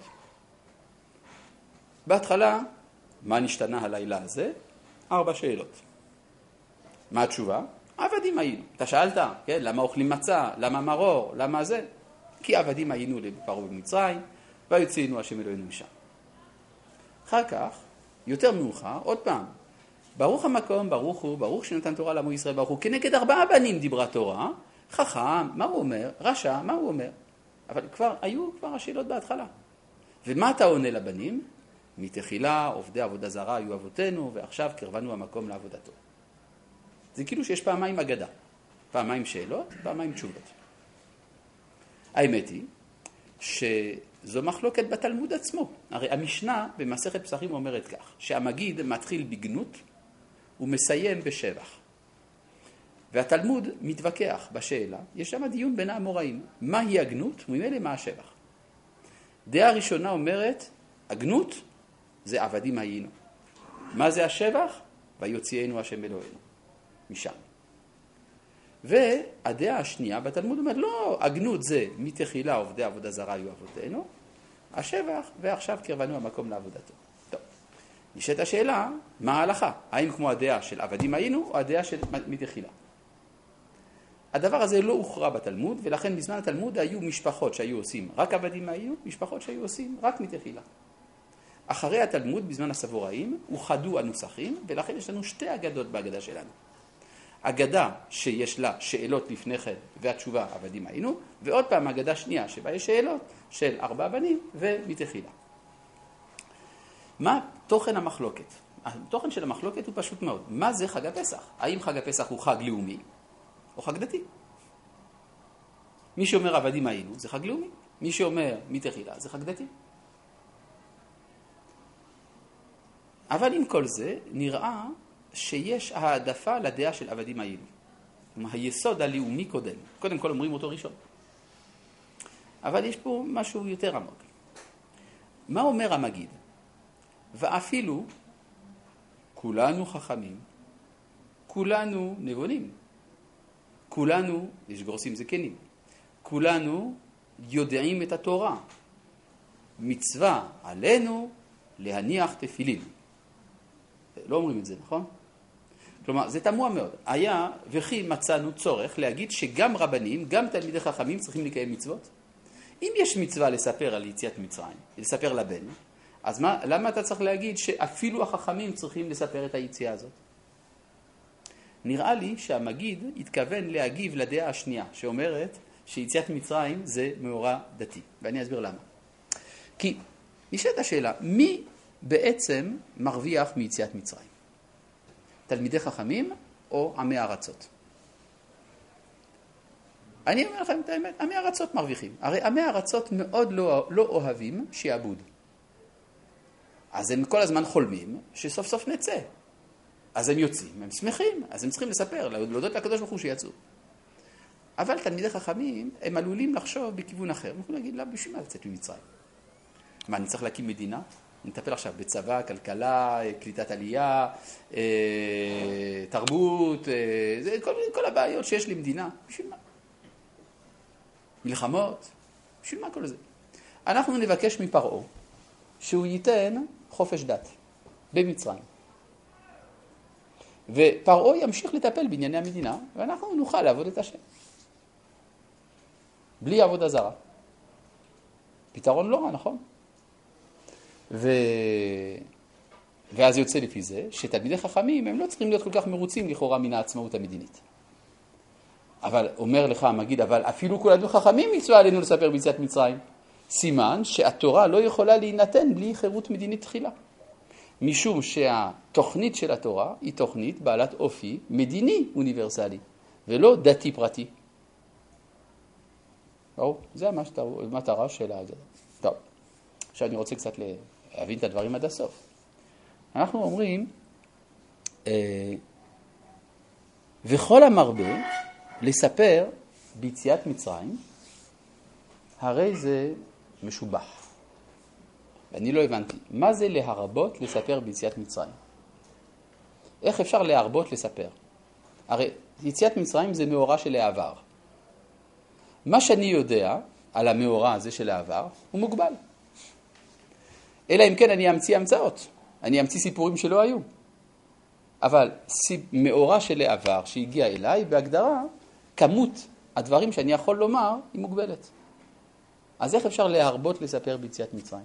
בהתחלה, מה נשתנה הלילה הזה? 4 שאלות. מה התשובה? עבדים היינו. אתה שאלת, כן? למה אוכלים מצה? למה מרור? למה זה? כי עבדים היינו לפרעה במצרים, ויוציאנו השם אלוהינו משם. אחר כך, יותר מאוחר, עוד פעם, ברוך המקום, ברוך הוא, ברוך שנתן תורה לעמו ישראל, ברוך הוא. כנגד 4 בנים דיברה תורה, חכם, מה הוא אומר? רשע, מה הוא אומר? אבל היו השאלות בהתחלה. ומה אתה עונה לבנים? מתחילה, עובדי עבודה זרה היו אבותינו, ועכשיו קרבנו המקום לעבודתו. זה כאילו שיש פעמיים אגדה. פעמיים שאלות, פעמיים תשובות. האמת היא שזו מחלוקת בתלמוד עצמו. הרי המשנה במסכת פסחים אומרת כך, שהמגיד מתחיל בגנות ומסיים בשבח. והתלמוד מתווכח בשאלה, יש שם דיון בין האמוראים, מהי הגנות וממילא מה השבח. דעה ראשונה אומרת, הגנות זה עבדים היינו. מה זה השבח? ויוציאנו השם אלוהינו. משם. והדעה השנייה בתלמוד אומרת, לא, הגנות זה מתחילה עובדי עבודה זרה היו אבותינו, השבח ועכשיו קרבנו המקום לעבודתו. טוב, נשאלת השאלה, מה ההלכה? האם כמו הדעה של עבדים היינו או הדעה של מתחילה? הדבר הזה לא הוכרע בתלמוד, ולכן בזמן התלמוד היו משפחות שהיו עושים רק עבדים היינו, משפחות שהיו עושים רק מתחילה. אחרי התלמוד, בזמן הסבוראים, הוחדו הנוסחים, ולכן יש לנו 2 אגדות בהגדה שלנו. אגדה שיש לה שאלות לפני כן, והתשובה עבדים היינו, ועוד פעם אגדה שנייה שבה יש שאלות של 4 בנים ומתחילה. מה תוכן המחלוקת? התוכן של המחלוקת הוא פשוט מאוד. מה זה חג הפסח? האם חג הפסח הוא חג לאומי או חג דתי? מי שאומר עבדים היינו זה חג לאומי, מי שאומר מתחילה זה חג דתי. אבל עם כל זה נראה שיש העדפה לדעה של עבדים היינו. כלומר, היסוד הלאומי קודם כל אומרים אותו ראשון. אבל יש פה משהו יותר עמוק. מה אומר המגיד? ואפילו כולנו חכמים, כולנו נבונים. כולנו, יש גורסים זקנים, כולנו יודעים את התורה. מצווה עלינו להניח תפילין. לא אומרים את זה, נכון? כלומר, זה תמוה מאוד. היה וכי מצאנו צורך להגיד שגם רבנים, גם תלמידי חכמים צריכים לקיים מצוות? אם יש מצווה לספר על יציאת מצרים, לספר לבן, אז למה אתה צריך להגיד שאפילו החכמים צריכים לספר את היציאה הזאת? נראה לי שהמגיד התכוון להגיב לדעה השנייה, שאומרת שיציאת מצרים זה מאורע דתי. ואני אסביר למה. כי נשאלת השאלה, מי בעצם מרוויח מיציאת מצרים? תלמידי חכמים או עמי ארצות? אני אומר לכם את האמת, עמי ארצות מרוויחים. הרי עמי ארצות מאוד לא אוהבים שיעבוד. אז הם כל הזמן חולמים שסוף סוף נצא. אז הם יוצאים, הם שמחים, אז הם צריכים לספר, להודות לקדוש ברוך הוא שיצאו. אבל תלמידי חכמים, הם עלולים לחשוב בכיוון אחר. הם יכולים להגיד, לא, בשביל מה לצאת ממצרים? מה, אני צריך להקים מדינה? אני אטפל עכשיו בצבא, כלכלה, קליטת עלייה, תרבות, כל הבעיות שיש למדינה. בשביל מה? מלחמות? בשביל מה כל זה? אנחנו נבקש מפרעה שהוא ייתן חופש דת במצרים. ופרעה ימשיך לטפל בענייני המדינה, ואנחנו נוכל לעבוד את השם. בלי עבודה זרה. פתרון לא רע, נכון? ואז יוצא לפי זה, שתלמידי חכמים הם לא צריכים להיות כל כך מרוצים לכאורה מן העצמאות המדינית. אבל אומר לך המגיד, אבל אפילו כולנו חכמים מצווה עלינו לספר ביציאת מצרים. סימן שהתורה לא יכולה להינתן בלי חירות מדינית תחילה. משום שהתוכנית של התורה היא תוכנית בעלת אופי מדיני אוניברסלי, ולא דתי פרטי. זה המטרה של הזה. טוב, עכשיו אני רוצה קצת להבין את הדברים עד הסוף. אנחנו אומרים, וכל המרבה לספר ביציאת מצרים, הרי זה משובח. אני לא הבנתי. מה זה להרבות לספר ביציאת מצרים? איך אפשר להרבות לספר? הרי יציאת מצרים זה מאורע של העבר. מה שאני יודע על המאורע הזה של העבר הוא מוגבל. אלא אם כן אני אמציא המצאות. אני אמציא סיפורים שלא היו. אבל מאורע של העבר שהגיע אליי, בהגדרה, כמות הדברים שאני יכול לומר היא מוגבלת. אז איך אפשר להרבות לספר ביציאת מצרים?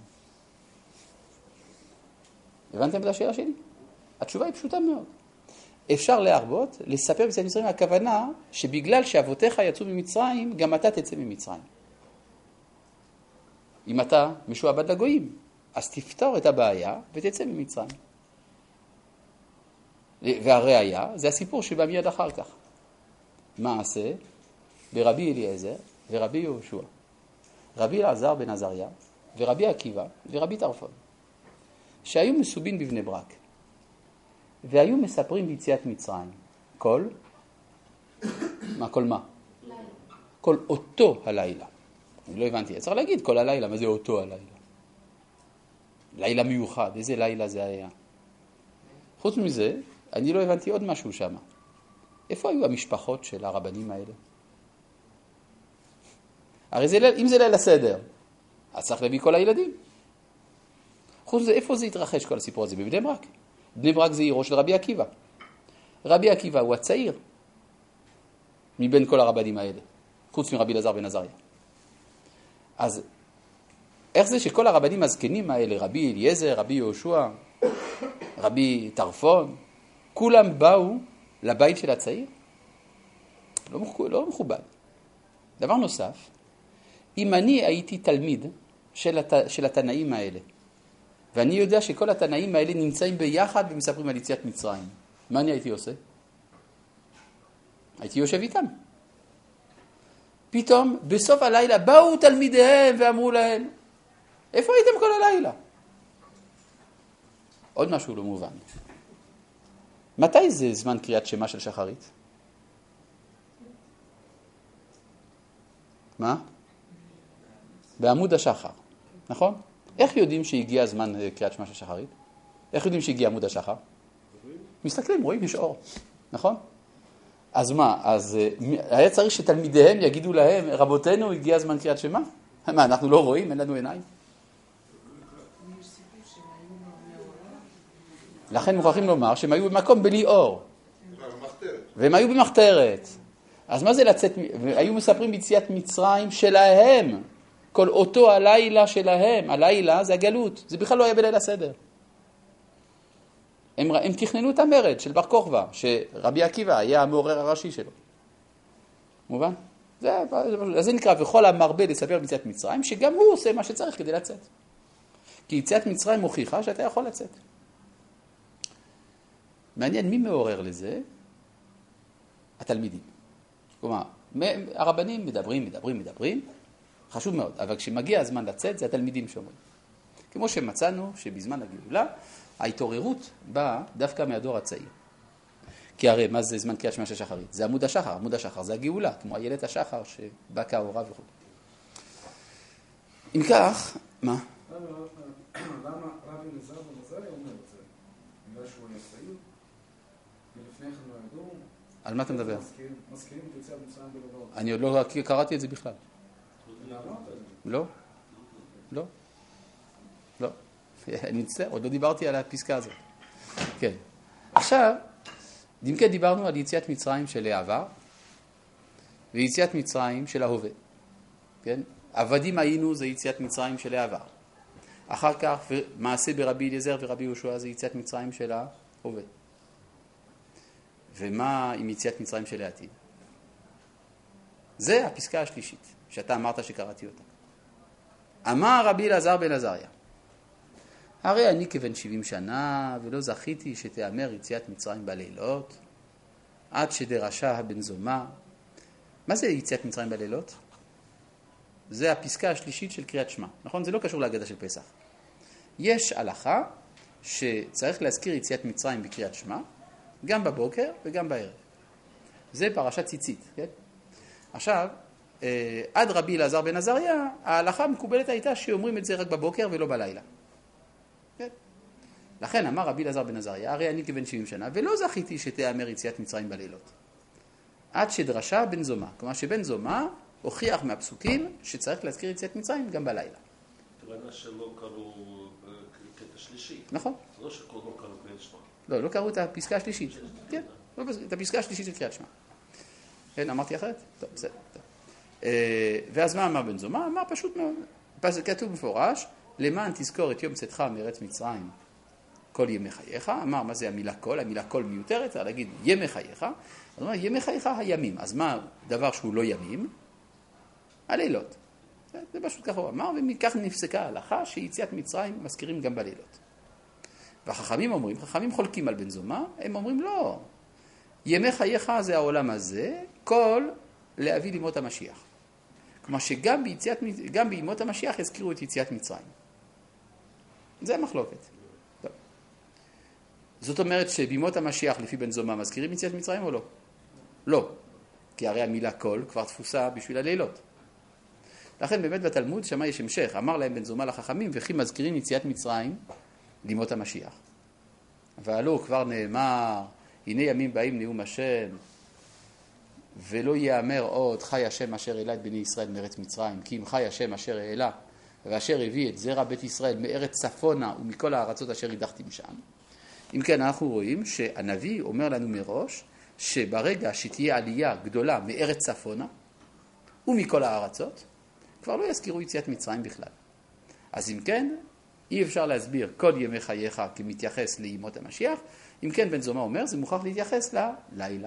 הבנתם את השאלה שלי? התשובה היא פשוטה מאוד. אפשר להרבות לספר ביציאת מצרים, הכוונה שבגלל שאבותיך יצאו ממצרים, גם אתה תצא ממצרים. אם אתה משועבד לגויים, אז תפתור את הבעיה ותצא ממצרים. והראיה זה הסיפור שבא מיד אחר כך. מעשה ברבי אליעזר ורבי יהושע, רבי אלעזר בן עזריה ורבי עקיבא ורבי טרפון, שהיו מסובין בבני ברק, והיו מספרים ביציאת מצרים. כל מה? כל אותו הלילה. אני לא הבנתי, צריך להגיד כל הלילה, מה זה אותו הלילה? לילה מיוחד, איזה לילה זה היה? חוץ מזה, אני לא הבנתי עוד משהו שם. איפה היו המשפחות של הרבנים האלה? הרי אם זה ליל הסדר, אז צריך להביא כל הילדים. חוץ מזה, איפה זה התרחש כל הסיפור הזה? בבני ברק. בני ברק זה עירו של רבי עקיבא. רבי עקיבא הוא הצעיר מבין כל הרבנים האלה, חוץ מרבי אלעזר בן עזריה. אז איך זה שכל הרבנים הזקנים האלה, רבי אליעזר, רבי יהושע, רבי טרפון, כולם באו לבית של הצעיר? לא מכובד. דבר נוסף, אם אני הייתי תלמיד של התנאים האלה, ואני יודע שכל התנאים האלה נמצאים ביחד ומספרים על יציאת מצרים, מה אני הייתי עושה? הייתי יושב איתם. פתאום בסוף הלילה באו תלמידיהם ואמרו להם, איפה הייתם כל הלילה? עוד משהו לא מובן. מתי זה זמן קריאת שמע של שחרית? מה? בעמוד השחר, נכון? איך יודעים שהגיע הזמן קריאת שמע של שחרית? איך יודעים שהגיע עמוד השחר? מסתכלים, רואים, יש אור, נכון? אז מה? אז היה צריך שתלמידיהם יגידו להם, רבותינו, הגיע הזמן קריאת שמע? מה, אנחנו לא רואים? אין לנו עיניים? לכן מוכרחים לומר שהם היו במקום בלי אור. והם היו במחתרת. אז מה זה לצאת? היו מספרים ביציאת מצרים שלהם. כל אותו הלילה שלהם. הלילה זה הגלות. זה בכלל לא היה בליל הסדר. הם תכננו את המרד של בר כוכבא, שרבי עקיבא היה המעורר הראשי שלו. מובן? זה נקרא, וכל המרבה לספר ביציאת מצרים, שגם הוא עושה מה שצריך כדי לצאת. כי יציאת מצרים מוכיחה שאתה יכול לצאת. מעניין מי מעורר לזה? התלמידים. כלומר, הרבנים מדברים, חשוב מאוד, אבל כשמגיע הזמן לצאת, זה התלמידים שאומרים. כמו שמצאנו שבזמן הגאולה, ההתעוררות באה דווקא מהדור הצעיר. כי הרי מה זה זמן קריאת שמע של שחרית? זה עמוד השחר, עמוד השחר זה הגאולה, כמו איילת השחר שבא כאורה וכו'. אם כך, מה? למה רבי אלעזר בן עזריה אומר את זה? בגלל שהוא היה צעיר? ולפני כן לא ידעו? על מה אתה מדבר? מזכירים את יציאת מצרים בלבבות. אני עוד לא קראתי את זה בכלל. לא? אני מצטער, עוד לא דיברתי על הפסקה הזאת. כן. עכשיו, אם כן דיברנו על יציאת מצרים של העבר, ויציאת מצרים של ההווה. כן? עבדים היינו זה יציאת מצרים של העבר. אחר כך, מעשה ברבי אליעזר ורבי יהושע זה יציאת מצרים של ההווה. ומה עם יציאת מצרים של העתיד? זה הפסקה השלישית, שאתה אמרת שקראתי אותה. אמר רבי אלעזר בן עזריה, הרי אני כבן 70 שנה, ולא זכיתי שתאמר יציאת מצרים בלילות, עד שדרשה הבן זומה. מה זה יציאת מצרים בלילות? זה הפסקה השלישית של קריאת שמע. נכון? זה לא קשור להגדה של פסח. יש הלכה שצריך להזכיר יציאת מצרים בקריאת שמע, גם בבוקר וגם בערב. זה פרשת ציצית, כן? עכשיו, עד רבי אלעזר בן עזריה, ההלכה המקובלת הייתה שאומרים את זה רק בבוקר ולא בלילה. כן? לכן אמר רבי אלעזר בן עזריה, הרי אני כבן 70 שנה, ולא זכיתי שתאמר יציאת מצרים בלילות. עד שדרשה בן זומה. כלומר שבן זומה הוכיח מהפסוקים שצריך להזכיר יציאת מצרים גם בלילה. כוונה שלא קראו קטע שלישי. נכון. לא שכל לא קראו קריאת שמע. לא קראו את הפסקה השלישית. כן, את הפסקה השלישית של קריאת שמע. כן, אמרתי אחרת? טוב, בסדר. ואז מה אמר בן זומה? אמר פשוט מאוד. כתוב מפורש, למען תזכור את יום צאתך מארץ מצרים כל ימי חייך. אמר, מה זה המילה כל? המילה כל מיותרת, צריך להגיד ימי חייך. אז אומר, ימי חייך הימים. אז מה דבר שהוא לא ימים? הלילות. זה פשוט ככה הוא אמר, ומכך נפסקה ההלכה שיציאת מצרים מזכירים גם בלילות. והחכמים אומרים, חכמים חולקים על בן זומה, הם אומרים לא. ימי חייך זה העולם הזה, כל להביא לימות המשיח. כלומר שגם גם בימות המשיח יזכירו את יציאת מצרים. זה המחלוקת. טוב. זאת אומרת שבימות המשיח לפי בן זומה מזכירים יציאת מצרים או לא? לא. כי הרי המילה כל כבר תפוסה בשביל הלילות. לכן באמת בתלמוד שמה יש המשך. אמר להם בן זומה לחכמים וכי מזכירים יציאת מצרים לימות המשיח. ועלו כבר נאמר, הנה ימים באים נאום השם, ולא יאמר עוד חי השם אשר העלה את בני ישראל מארץ מצרים, כי אם חי השם אשר העלה ואשר הביא את זרע בית ישראל מארץ צפונה ומכל הארצות אשר הדחתי משם. אם כן אנחנו רואים שהנביא אומר לנו מראש שברגע שתהיה עלייה גדולה מארץ צפונה ומכל הארצות, כבר לא יזכירו יציאת מצרים בכלל. אז אם כן, אי אפשר להסביר כל ימי חייך כמתייחס לימות המשיח. אם כן, בן זומה אומר, זה מוכרח להתייחס ללילה.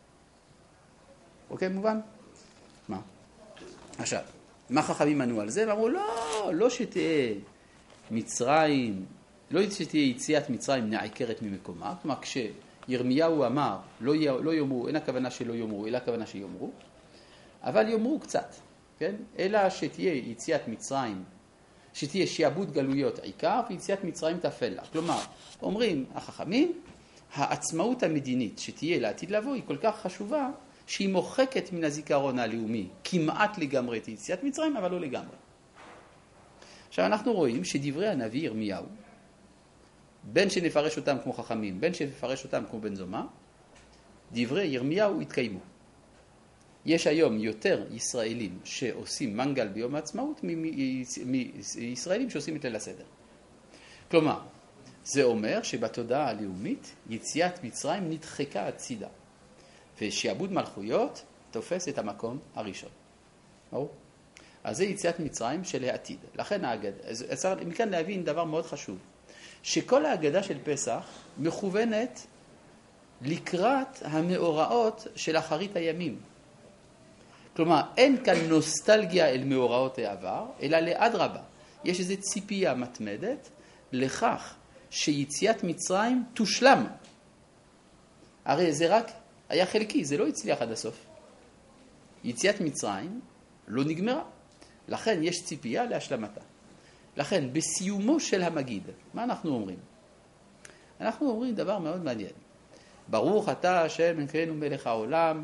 אוקיי, מובן? מה? עכשיו, מה חכמים ענו על זה? הם אמרו, לא שתהיה מצרים, לא שתהיה יציאת מצרים נעקרת ממקומה. כלומר, כשירמיהו אמר, לא יאמרו, אין הכוונה שלא יאמרו, אלא הכוונה שיאמרו, אבל יאמרו קצת, כן? אלא שתהיה יציאת מצרים, שתהיה שיעבוד גלויות עיקר, ויציאת מצרים תפלה. כלומר, אומרים החכמים, העצמאות המדינית שתהיה לעתיד לבוא היא כל כך חשובה, שהיא מוחקת מן הזיכרון הלאומי כמעט לגמרי את יציאת מצרים, אבל לא לגמרי. עכשיו אנחנו רואים שדברי הנביא ירמיהו, בין שנפרש אותם כמו חכמים, בין שנפרש אותם כמו בן זומה, דברי ירמיהו התקיימו. יש היום יותר ישראלים שעושים מנגל ביום העצמאות מישראלים שעושים את ליל הסדר. כלומר, זה אומר שבתודעה הלאומית יציאת מצרים נדחקה הצידה, ושעבוד מלכויות תופס את המקום הראשון. ברור? אז זה יציאת מצרים של העתיד. לכן אפשר מכאן להבין דבר מאוד חשוב, שכל ההגדה של פסח מכוונת לקראת המאורעות של אחרית הימים. כלומר, אין כאן נוסטלגיה אל מאורעות העבר, אלא לאדרבה. יש איזו ציפייה מתמדת לכך שיציאת מצרים תושלם. הרי זה רק היה חלקי, זה לא הצליח עד הסוף. יציאת מצרים לא נגמרה. לכן יש ציפייה להשלמתה. לכן, בסיומו של המגיד, מה אנחנו אומרים? אנחנו אומרים דבר מאוד מעניין. ברוך אתה השם אלוקינו מלך העולם,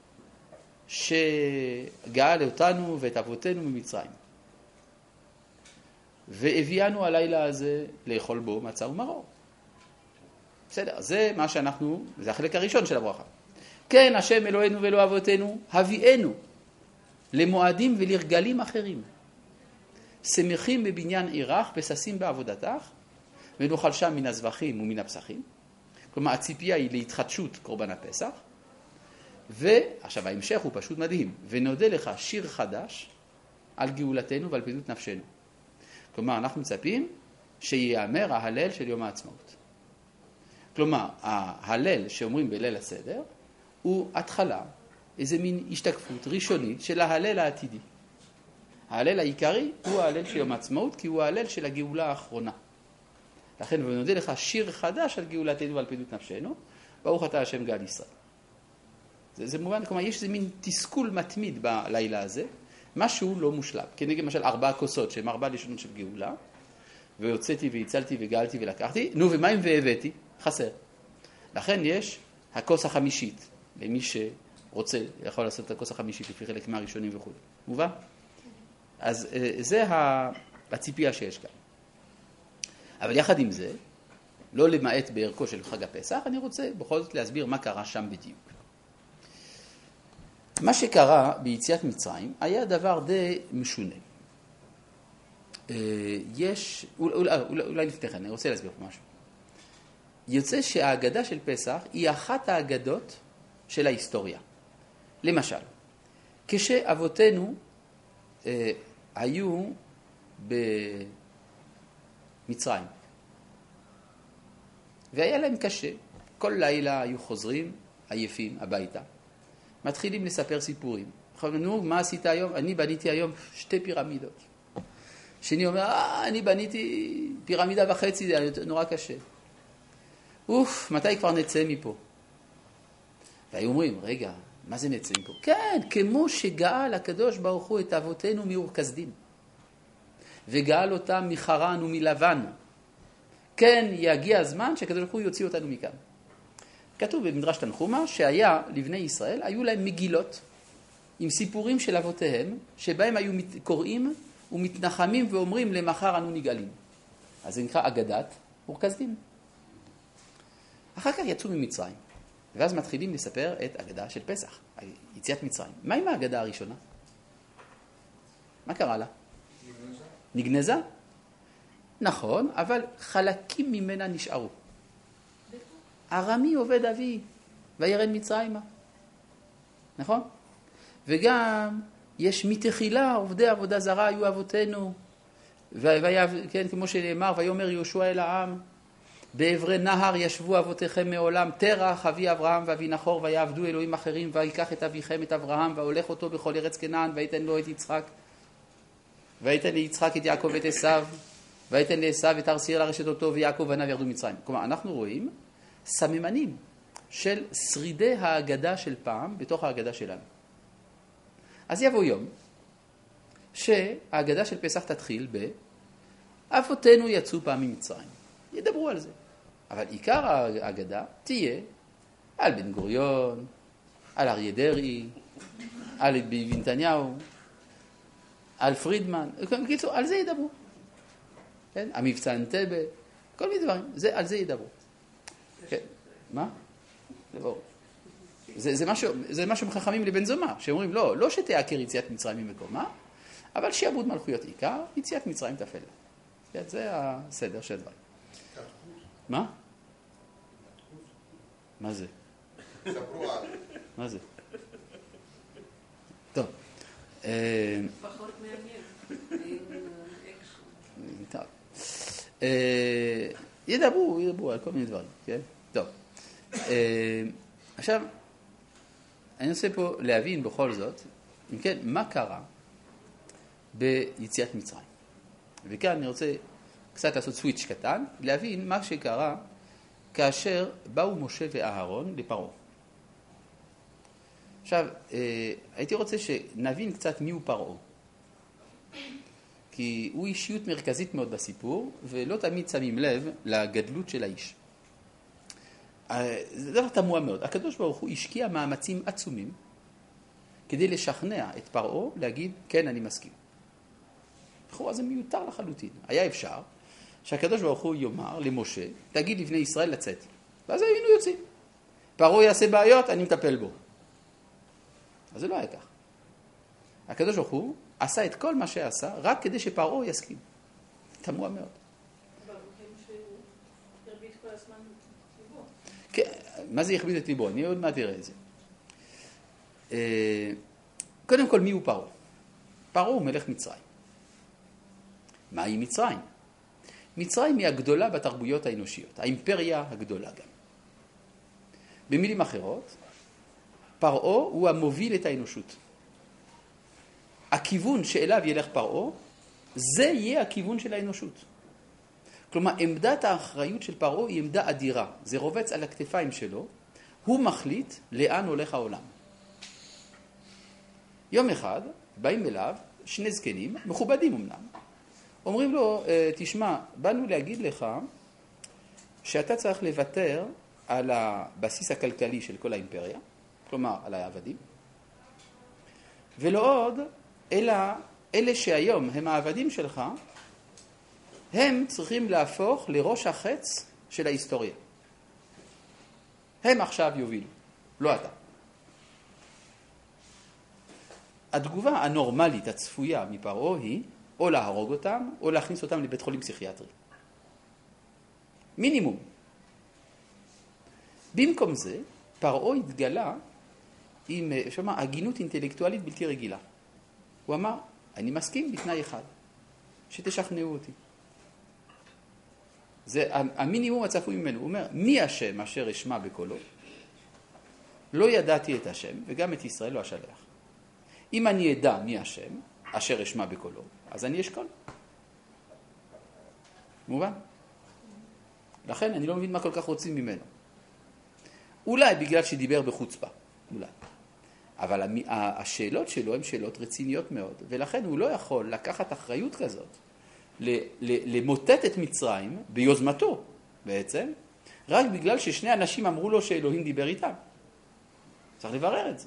שגאל אותנו ואת אבותינו ממצרים. והביאנו הלילה הזה לאכול בו מצה ומרור. בסדר, זה מה שאנחנו, זה החלק הראשון של הברכה. כן, השם אלוהינו ואלוה אבותינו, הביאנו למועדים ולרגלים אחרים. שמחים בבניין עירך וששים בעבודתך, ונאכל שם מן הזבחים ומן הפסחים. כלומר, הציפייה היא להתחדשות קורבן הפסח. ועכשיו ההמשך הוא פשוט מדהים. ונודה לך שיר חדש על גאולתנו ועל פדיון נפשנו. כלומר, אנחנו מצפים שיאמר ההלל של יום העצמאות. כלומר, ההלל שאומרים בליל הסדר הוא התחלה, איזה מין השתקפות ראשונית של ההלל העתידי. ההלל העיקרי הוא ההלל של יום העצמאות, כי הוא ההלל של הגאולה האחרונה. לכן, ונודה לך שיר חדש על גאולתנו ועל פדיון נפשנו, ברוך אתה השם גאל ישראל. זה מובן, כלומר, יש איזה מין תסכול מתמיד בלילה הזה, משהו לא מושלם. כנגד למשל 4 כוסות, שהן 4 לשונות של גאולה, והוצאתי והצלתי וגאלתי ולקחתי, נו ומים והבאתי, חסר. לכן יש הכוס החמישית, למי שרוצה יכול לעשות את הכוס החמישית לפי חלק מהראשונים וכו'. מובן? אז זה הציפייה שיש כאן. אבל יחד עם זה, לא למעט בערכו של חג הפסח, אני רוצה בכל זאת להסביר מה קרה שם בדיוק. מה שקרה ביציאת מצרים היה דבר די משונה. אולי לפני כן, אני רוצה להסביר פה משהו. יוצא שההגדה של פסח היא אחת ההגדות של ההיסטוריה. למשל, כשאבותינו היו במצרים, והיה להם קשה, כל לילה היו חוזרים עייפים הביתה, מתחילים לספר סיפורים. נו, מה עשית היום? אני בניתי היום 2 פירמידות. שני אומר, אני בניתי פירמידה וחצי, זה נורא קשה. מתי כבר נצא מפה? והיו אומרים, רגע, מה זה נצא מפה? כן, כמו שגאל הקדוש ברוך הוא את אבותינו מאור כסדים, וגאל אותם מחרן ומלבן. כן, יגיע הזמן שהקדוש ברוך הוא יוציא אותנו מכאן. כתוב במדרש תנחומה שהיה לבני ישראל, היו להם מגילות עם סיפורים של אבותיהם, שבהם היו קוראים ומתנחמים ואומרים למחר אנו נגאלים. אז זה נקרא אגדת אור כסדים. אחר כך יצאו ממצרים, ואז מתחילים לספר את אגדה של פסח, יציאת מצרים. מה עם האגדה הראשונה? מה קרה לה? נגנזה? נכון, אבל חלקים ממנה נשארו. ארמי עובד אבי, וירד מצרימה. נכון? וגם יש מתחילה, עובדי עבודה זרה היו אבותינו, כן, כמו שנאמר, ויאמר יהושע אל העם, בעברי נהר ישבו אבותיכם מעולם, תרח אבי אברהם ואבי נחור, ויעבדו אלוהים אחרים, ויקח את אביכם את אברהם, והולך אותו בכל ארץ כנען, ויתן לו את יצחק, ויתן ליצחק את יעקב ואת עשיו, ויתן לעשיו את הר סיר לרשת אותו, ויעקב ובניו ירדו מצרים. כלומר, אנחנו רואים סממנים של שרידי ההגדה של פעם בתוך ההגדה שלנו. אז יבוא יום שההגדה של פסח תתחיל אבותינו יצאו פעם ממצרים. ידברו על זה. אבל עיקר ההגדה תהיה על בן גוריון, על אריה דרעי, על ביבי נתניהו, על פרידמן. בקיצור, על זה ידברו. כן? המבצע אנטבה, כל מיני דברים. על זה ידברו. כן. מה? זה ברור. זה משהו מחכמים לבן זומא, שאומרים לא שתעקר יציאת מצרים ממקומה, אבל שיעבוד מלכויות עיקר, יציאת מצרים תפל. זה הסדר של הדברים. מה? מה זה? מה זה? טוב. פחות מעניין. טוב. ידברו על כל מיני דברים, כן? טוב. עכשיו, אני רוצה פה להבין בכל זאת, אם כן, מה קרה ביציאת מצרים. וכאן אני רוצה קצת לעשות סוויץ' קטן, להבין מה שקרה כאשר באו משה ואהרון לפרעה. עכשיו, הייתי רוצה שנבין קצת מיהו פרעה. כי הוא אישיות מרכזית מאוד בסיפור, ולא תמיד שמים לב לגדלות של האיש. זה דבר תמוה מאוד. הקדוש ברוך הוא השקיע מאמצים עצומים כדי לשכנע את פרעה להגיד, כן, אני מסכים. לכאורה זה מיותר לחלוטין. היה אפשר שהקדוש ברוך הוא יאמר למשה, תגיד לבני ישראל לצאת. ואז היינו יוצאים. פרעה יעשה בעיות, אני מטפל בו. אז זה לא היה כך. הקדוש ברוך הוא עשה את כל מה שעשה, רק כדי שפרעה יסכים. תמוה מאוד. אבל שהוא הרביץ כל הזמן ליבו. כן, מה זה יכביד את ליבו? אני עוד מעט אראה את זה. קודם כל, מי הוא פרעה? פרעה הוא מלך מצרים. מהי מצרים? מצרים היא הגדולה בתרבויות האנושיות, האימפריה הגדולה גם. במילים אחרות, פרעה הוא המוביל את האנושות. הכיוון שאליו ילך פרעה, זה יהיה הכיוון של האנושות. כלומר, עמדת האחריות של פרעה היא עמדה אדירה. זה רובץ על הכתפיים שלו, הוא מחליט לאן הולך העולם. יום אחד באים אליו שני זקנים, מכובדים אמנם, אומרים לו, תשמע, באנו להגיד לך שאתה צריך לוותר על הבסיס הכלכלי של כל האימפריה, כלומר על העבדים, ולא עוד, אלא אלה שהיום הם העבדים שלך, הם צריכים להפוך לראש החץ של ההיסטוריה. הם עכשיו יובילו, לא אתה. התגובה הנורמלית הצפויה מפרעה היא או להרוג אותם או להכניס אותם לבית חולים פסיכיאטרי. מינימום. במקום זה, פרעה התגלה עם הגינות אינטלקטואלית בלתי רגילה. הוא אמר, אני מסכים בתנאי אחד, שתשכנעו אותי. זה המינימום הצפוי ממנו. הוא אומר, מי השם אשר אשמע בקולו? לא ידעתי את השם, וגם את ישראל לא אשלח. אם אני אדע מי השם אשר אשמע בקולו, אז אני אשקול. מובן? לכן אני לא מבין מה כל כך רוצים ממנו. אולי בגלל שדיבר בחוצפה, אולי. אבל השאלות שלו הן שאלות רציניות מאוד, ולכן הוא לא יכול לקחת אחריות כזאת, למוטט את מצרים ביוזמתו בעצם, רק בגלל ששני אנשים אמרו לו שאלוהים דיבר איתם. צריך לברר את זה.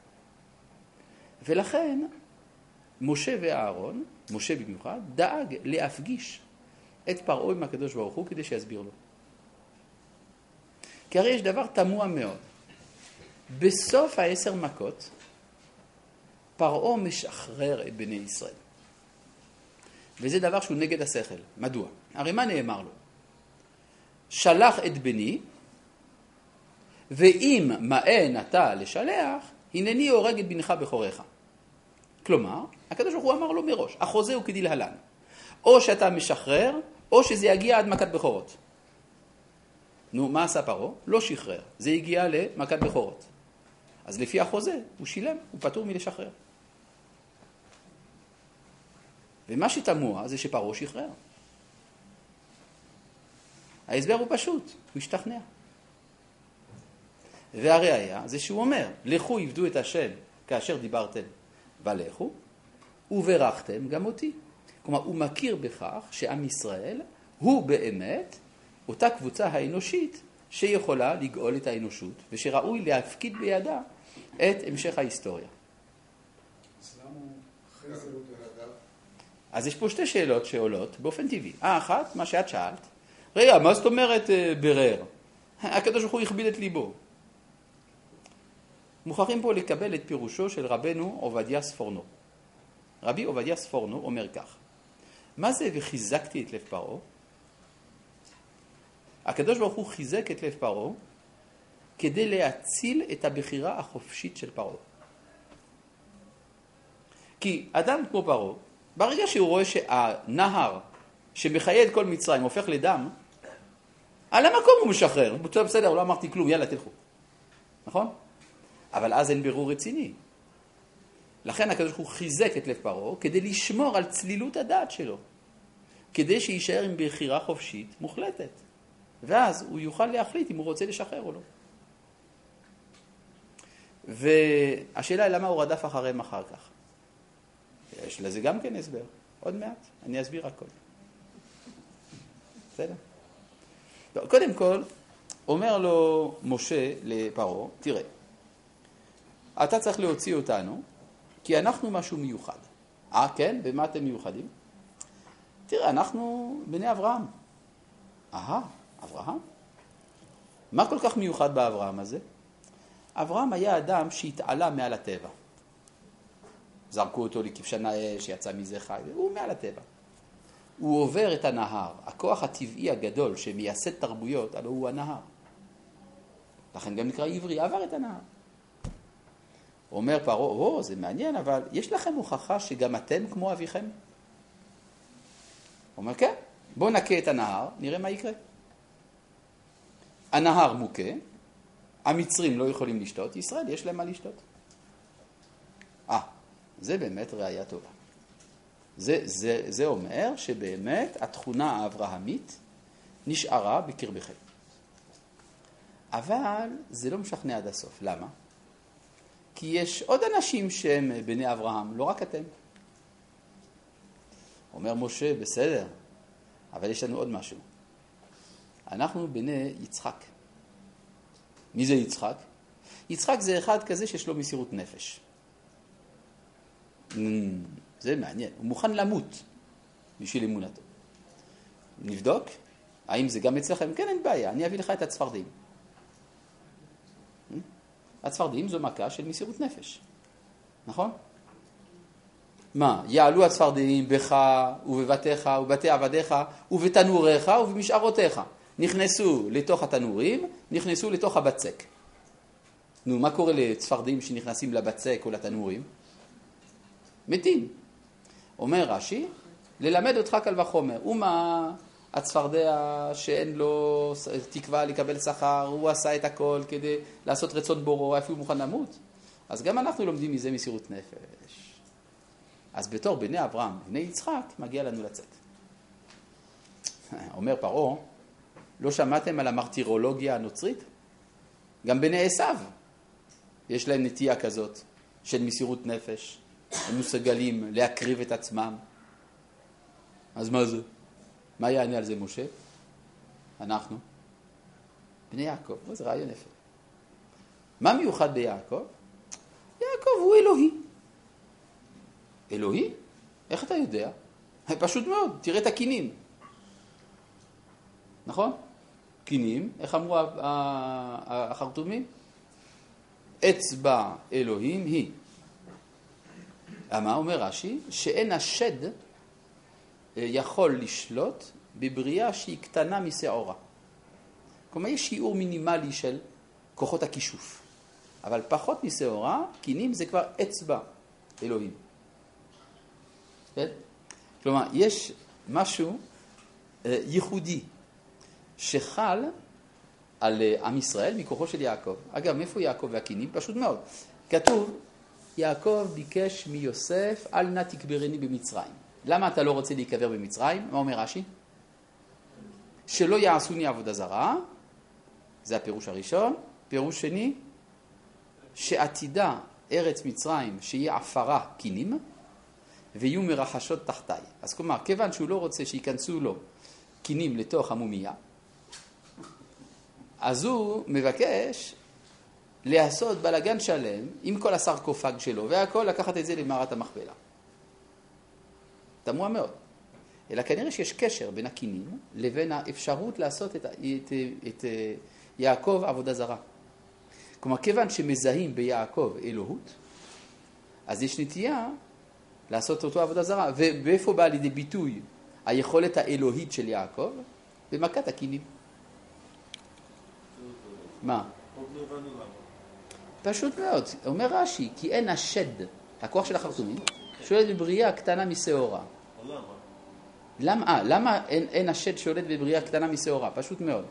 ולכן משה ואהרון, משה במיוחד, דאג להפגיש את פרעה עם הקדוש ברוך הוא כדי שיסביר לו. כי הרי יש דבר תמוה מאוד. בסוף 10 מכות, פרעה משחרר את בני ישראל. וזה דבר שהוא נגד השכל. מדוע? הרי מה נאמר לו? שלח את בני, ואם מאן אתה לשלח, הנני הורג את בנך בכורך. כלומר, הקדוש ברוך הוא אמר לו מראש, החוזה הוא כדלהלן. או שאתה משחרר, או שזה יגיע עד מכת בכורות. נו, מה עשה פרעה? לא שחרר. זה הגיע למכת בכורות. אז לפי החוזה, הוא שילם, הוא פטור מלשחרר. ומה שתמוה זה שפרעה שחרר. ההסבר הוא פשוט, הוא השתכנע. והראיה זה שהוא אומר, לכו עבדו את השם כאשר דיברתם ולכו, וברכתם גם אותי. כלומר, הוא מכיר בכך שעם ישראל הוא באמת אותה קבוצה האנושית שיכולה לגאול את האנושות, ושראוי להפקיד בידה את המשך ההיסטוריה. אז יש פה שתי שאלות שעולות באופן טבעי. אחת, מה שאת שאלת, רגע, מה זאת אומרת ברר? הקדוש ברוך הוא הכביד את ליבו. מוכרחים פה לקבל את פירושו של רבנו עובדיה ספורנו. רבי עובדיה ספורנו אומר כך, מה זה וחיזקתי את לב פרעה? הקדוש ברוך הוא חיזק את לב פרעה כדי להציל את הבחירה החופשית של פרעה. כי אדם כמו פרעה, ברגע שהוא רואה שהנהר שמחיה את כל מצרים הופך לדם, על המקום הוא משחרר. בסדר, לא אמרתי כלום, יאללה תלכו. נכון? אבל אז אין בירור רציני. לכן הקדוש ברוך הוא חיזק את לב פרעה כדי לשמור על צלילות הדעת שלו. כדי שישאר עם בחירה חופשית מוחלטת. ואז הוא יוכל להחליט אם הוא רוצה לשחרר או לא. והשאלה היא למה הוא רדף אחריהם אחר כך. יש לזה גם כן הסבר. עוד מעט, אני אסביר הכל. בסדר? קודם כל, אומר לו משה לפרעה, תראה, אתה צריך להוציא אותנו, כי אנחנו משהו מיוחד. כן? במה אתם מיוחדים? תראה, אנחנו בני אברהם. אברהם? מה כל כך מיוחד באברהם הזה? אברהם היה אדם שהתעלה מעל הטבע. זרקו אותו לכבשן האש, יצא מזה חי, הוא מעל הטבע. הוא עובר את הנהר. הכוח הטבעי הגדול שמייסד תרבויות, הלוא הוא הנהר. לכן גם נקרא עברי, עבר את הנהר. אומר פרעה, זה מעניין, אבל יש לכם הוכחה שגם אתם כמו אביכם? אומר, כן, בואו נקה את הנהר, נראה מה יקרה. הנהר מוכה, המצרים לא יכולים לשתות, ישראל יש להם מה לשתות. זה באמת ראיה טובה. זה אומר שבאמת התכונה האברהמית נשארה בקרבכם. אבל זה לא משכנע עד הסוף. למה? כי יש עוד אנשים שהם בני אברהם, לא רק אתם. אומר משה, בסדר, אבל יש לנו עוד משהו. אנחנו בני יצחק. מי זה יצחק? יצחק זה אחד כזה שיש לו מסירות נפש. זה מעניין. הוא מוכן למות בשביל אמונתו. נבדוק, האם זה גם אצלכם? כן, אין בעיה, אני אביא לך את הצפרדעים. הצפרדעים זו מכה של מסירות נפש. נכון? מה? יעלו הצפרדעים בך ובבתיך ובבתי עבדיך ובתנוריך ובמשארותיך. נכנסו לתוך התנורים, נכנסו לתוך הבצק. נו, מה קורה לצפרדעים שנכנסים לבצק או לתנורים? מתים. אומר רש"י, ללמד אותך קל וחומר. ומה הצפרדע שאין לו תקווה לקבל שכר, הוא עשה את הכל כדי לעשות רצון בורו, אפילו מוכן למות. אז גם אנחנו לומדים מזה מסירות נפש. אז בתור בני אברהם, בני יצחק, מגיע לנו לצאת. אומר פרעה, לא שמעתם על המרטירולוגיה הנוצרית? גם בני עשיו יש להם נטייה כזאת של מסירות נפש. הם מסוגלים להקריב את עצמם. אז מה זה? מה יענה על זה משה? אנחנו. בני יעקב. זה רעיון יפה. מה מיוחד ביעקב? יעקב הוא אלוהי. אלוהי? איך אתה יודע? פשוט מאוד. תראה את הקינים. נכון? קינים, איך אמרו החרטומים? אצבע אלוהים היא. מה אומר רש"י? שאין השד יכול לשלוט בבריאה שהיא קטנה משעורה. כלומר, יש שיעור מינימלי של כוחות הכישוף. אבל פחות משעורה, קינים זה כבר אצבע אלוהים. כן? כלומר, יש משהו ייחודי שחל על עם ישראל מכוחו של יעקב. אגב, מאיפה יעקב והקינים? פשוט מאוד. כתוב, יעקב ביקש מיוסף, אל נא תקברני במצרים. למה אתה לא רוצה להיקבר במצרים? מה אומר רש"י? שלא יעשוני עבודה זרה, זה הפירוש הראשון. פירוש שני, שעתידה ארץ מצרים שיהיה עפרה קינים, ויהיו מרחשות תחתיי. אז כלומר, כיוון שהוא לא רוצה שיכנסו לו קינים לתוך המומיה, אז הוא מבקש לעשות בלגן שלם עם כל הסרקופג שלו, והכל לקחת את זה למערת המכפלה. תמוה מאוד. אלא כנראה שיש קשר בין הקינים לבין האפשרות לעשות את יעקב עבודה זרה. כלומר, כיוון שמזהים ביעקב אלוהות, אז יש נטייה לעשות אותו עבודה זרה. ובאיפה בא לידי ביטוי היכולת האלוהית של יעקב? במכת הכינים. מה? עוד לא הבנו למה. פשוט מאוד. אומר רש"י, כי אין השד, הכוח של החרטומים, שולט בבריאה קטנה משעורה. למה אין השד שולט בבריאה קטנה משעורה? פשוט מאוד.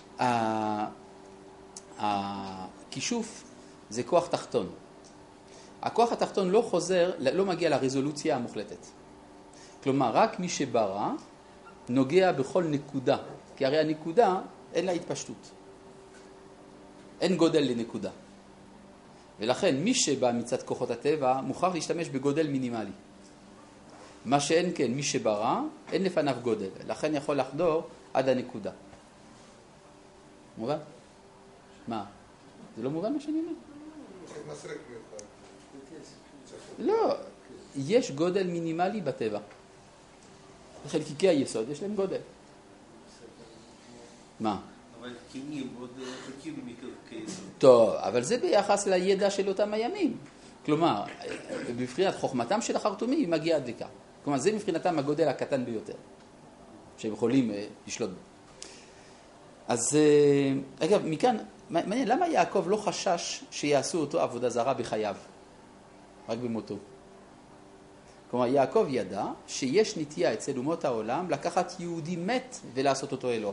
הכישוף זה כוח תחתון. הכוח התחתון לא חוזר, לא מגיע לרזולוציה המוחלטת. כלומר, רק מי שברא נוגע בכל נקודה. כי הרי הנקודה אין לה התפשטות. אין גודל לנקודה. ולכן מי שבא מצד כוחות הטבע מוכרח להשתמש בגודל מינימלי. מה שאין כן, מי שברא, אין לפניו גודל. לכן יכול לחדור עד הנקודה. מובן? מה? זה לא מובן מה שאני אומר? לא, יש גודל מינימלי בטבע. חלקיקי היסוד יש להם גודל. מה? אבל קינים עוד חלקים כיסוד. טוב, אבל זה ביחס לידע של אותם הימים. כלומר, בבחינת חוכמתם של החרטומים היא מגיעה עד לכאן. כלומר, זה מבחינתם הגודל הקטן ביותר, שהם יכולים לשלוט בו. אז, אגב, מכאן, מעניין, למה יעקב לא חשש שיעשו אותו עבודה זרה בחייו? רק במותו. כלומר, יעקב ידע שיש נטייה אצל אומות העולם לקחת יהודי מת ולעשות אותו אלוה.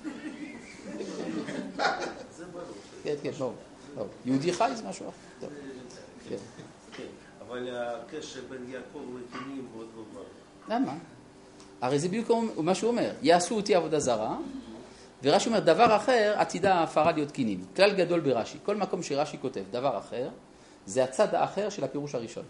זה ברור. כן, כן, ברור. יהודי חי זה משהו אחר. טוב. כן. אבל הקשר בין יעקב וקינים מאוד לא ברור. למה? הרי זה בדיוק מה שהוא אומר. יעשו אותי עבודה זרה, ורש"י אומר, דבר אחר עתידה ההפרה להיות קינים. כלל גדול ברש"י. כל מקום שרש"י כותב דבר אחר, זה הצד האחר של הפירוש הראשון.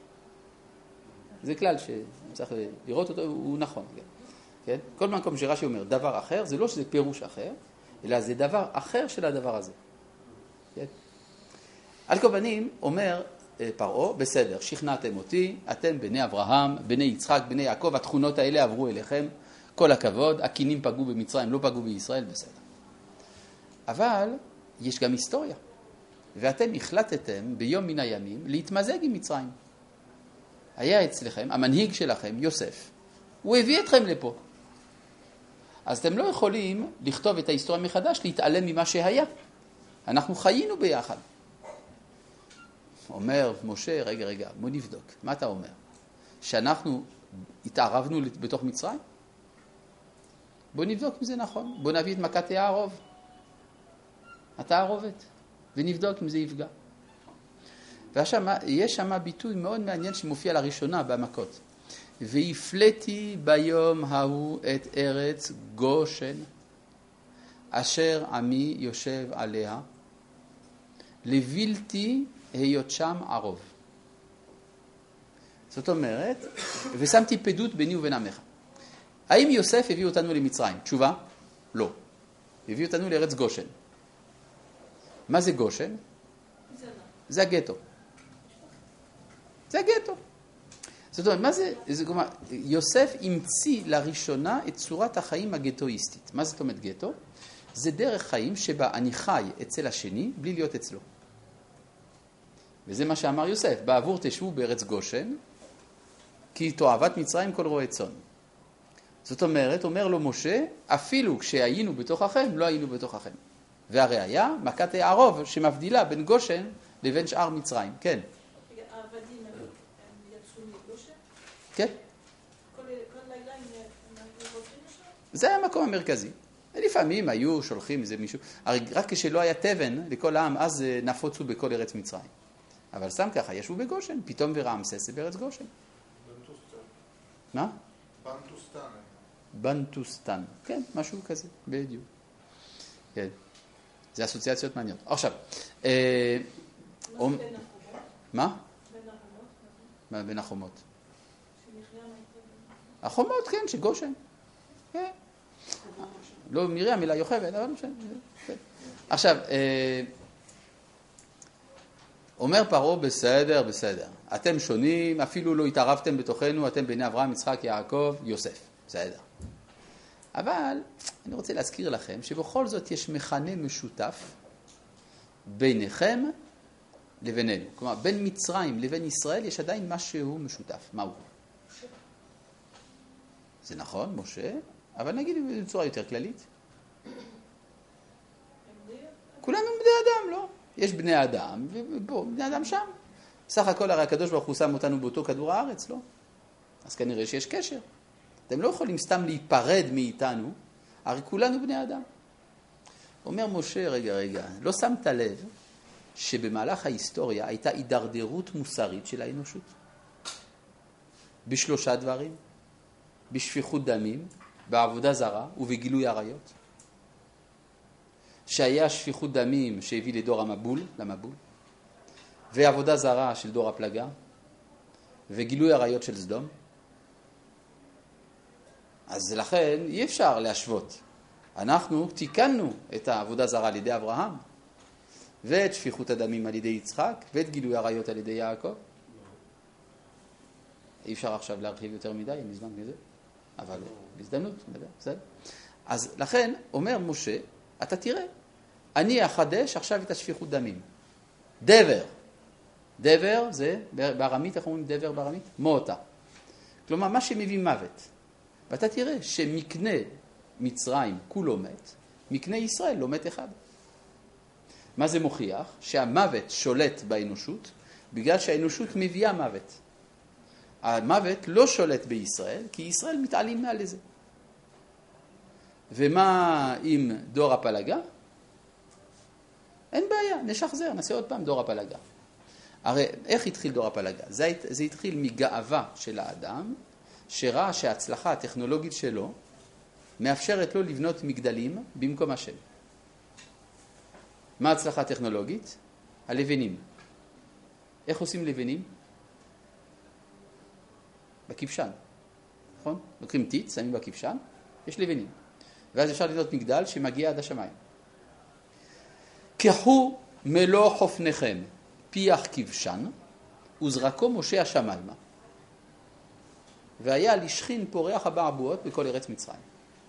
זה כלל שצריך לראות אותו, הוא נכון. כן? כל מקום שרש"י אומר דבר אחר, זה לא שזה פירוש אחר, אלא זה דבר אחר של הדבר הזה. כן? על כל פנים, אומר פרעה, בסדר, שכנעתם אותי, אתם בני אברהם, בני יצחק, בני יעקב, התכונות האלה עברו אליכם, כל הכבוד, הקינים פגעו במצרים, לא פגעו בישראל, בסדר. אבל יש גם היסטוריה, ואתם החלטתם ביום מן הימים להתמזג עם מצרים. היה אצלכם, המנהיג שלכם, יוסף, הוא הביא אתכם לפה. אז אתם לא יכולים לכתוב את ההיסטוריה מחדש, להתעלם ממה שהיה. אנחנו חיינו ביחד. אומר משה, רגע, בוא נבדוק. מה אתה אומר? שאנחנו התערבנו בתוך מצרים? בוא נבדוק אם זה נכון. בוא נביא את מכת הערוב. התערובת. ונבדוק אם זה יפגע. ועכשיו, יש שם ביטוי מאוד מעניין שמופיע לראשונה במכות. והפלאתי ביום ההוא את ארץ גושן, אשר עמי יושב עליה, לבלתי היות שם ערוב. זאת אומרת, ושמתי פדות ביני ובין עמך. האם יוסף הביא אותנו למצרים? תשובה? לא. הביא אותנו לארץ גושן. מה זה גושן? זה הגטו. זה הגטו. זאת אומרת, מה זה? כלומר, יוסף המציא לראשונה את צורת החיים הגטואיסטית. מה זאת אומרת גטו? זה דרך חיים שבה אני חי אצל השני בלי להיות אצלו. וזה מה שאמר יוסף, בעבור תשבו בארץ גושן, כי תועבת מצרים כל רועה צאן. זאת אומרת, אומר לו משה, אפילו כשהיינו בתוככם, לא היינו בתוככם. והראיה, מכת הערוב שמבדילה בין גושן לבין שאר מצרים. כן. העבדים הם יצאו מגושן? כן. כל לילה הם הולכים לשם? זה היה המקום המרכזי. לפעמים היו שולחים איזה מישהו, הרי רק כשלא היה תבן לכל העם, אז נפוצו בכל ארץ מצרים. אבל סתם ככה, ישבו בגושן, פתאום ורעמסס זה בארץ גושן. בנטוסטן. מה? בנטוסטן. בנטוסטן. כן, משהו כזה, בדיוק. כן. זה אסוציאציות מעניינות. עכשיו, מה בין החומות? מה? בין החומות? מה בין החומות? שמחיה מהייתה החומות, כן, שגושן. כן. לא מרים, אלא יוכבד, אבל משנה. כן. עכשיו, אומר פרעה, בסדר. אתם שונים, אפילו לא התערבתם בתוכנו, אתם בני אברהם, יצחק, יעקב, יוסף. בסדר. אבל אני רוצה להזכיר לכם שבכל זאת יש מכנה משותף ביניכם לבינינו. כלומר, בין מצרים לבין ישראל יש עדיין משהו משותף. מהו? זה נכון, משה, אבל נגיד בצורה יותר כללית. כולנו בני אדם, לא? יש בני אדם, ופה, בני אדם שם. סך הכל הרי הקדוש ברוך הוא שם אותנו באותו כדור הארץ, לא? אז כנראה שיש קשר. אתם לא יכולים סתם להיפרד מאיתנו, הרי כולנו בני אדם. אומר משה, רגע, לא שמת לב שבמהלך ההיסטוריה הייתה הידרדרות מוסרית של האנושות? בשלושה דברים, בשפיכות דמים, בעבודה זרה ובגילוי עריות. שהיה שפיכות דמים שהביא לדור המבול, ועבודה זרה של דור הפלגה, וגילוי עריות של סדום. אז לכן אי אפשר להשוות. אנחנו תיקנו את העבודה זרה על ידי אברהם, ואת שפיכות הדמים על ידי יצחק, ואת גילוי עריות על ידי יעקב. אי אפשר עכשיו להרחיב יותר מדי, אין לי זמן מזה, אבל בהזדמנות, בסדר. אז לכן אומר משה, אתה תראה, אני אחדש עכשיו את השפיכות דמים. דבר זה, בארמית, איך אומרים דבר בארמית? מותה. כלומר, מה שמביא מוות. ואתה תראה שמקנה מצרים כולו מת, מקנה ישראל לא מת אחד. מה זה מוכיח? שהמוות שולט באנושות, בגלל שהאנושות מביאה מוות. המוות לא שולט בישראל, כי ישראל מתעלים מעל לזה. ומה עם דור הפלגה? אין בעיה, נשחזר, נעשה עוד פעם דור הפלגה. הרי איך התחיל דור הפלגה? זה התחיל מגאווה של האדם, שראה שההצלחה הטכנולוגית שלו מאפשרת לו לבנות מגדלים במקום השם. מה ההצלחה הטכנולוגית? הלבנים. איך עושים לבנים? בכבשן, נכון? לוקחים טיט, שמים בכבשן, יש לבנים. ואז אפשר לבנות מגדל שמגיע עד השמיים. קחו מלוא חופניכם פיח כבשן וזרקו משה השמיימה. והיה לשכין פורח הבעבועות בכל ארץ מצרים.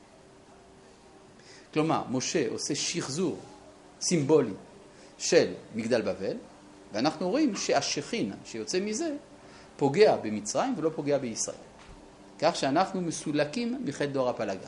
כלומר, משה עושה שחזור סימבולי של מגדל בבל, ואנחנו רואים שהשכין שיוצא מזה פוגע במצרים ולא פוגע בישראל. כך שאנחנו מסולקים מחטא דור הפלגה.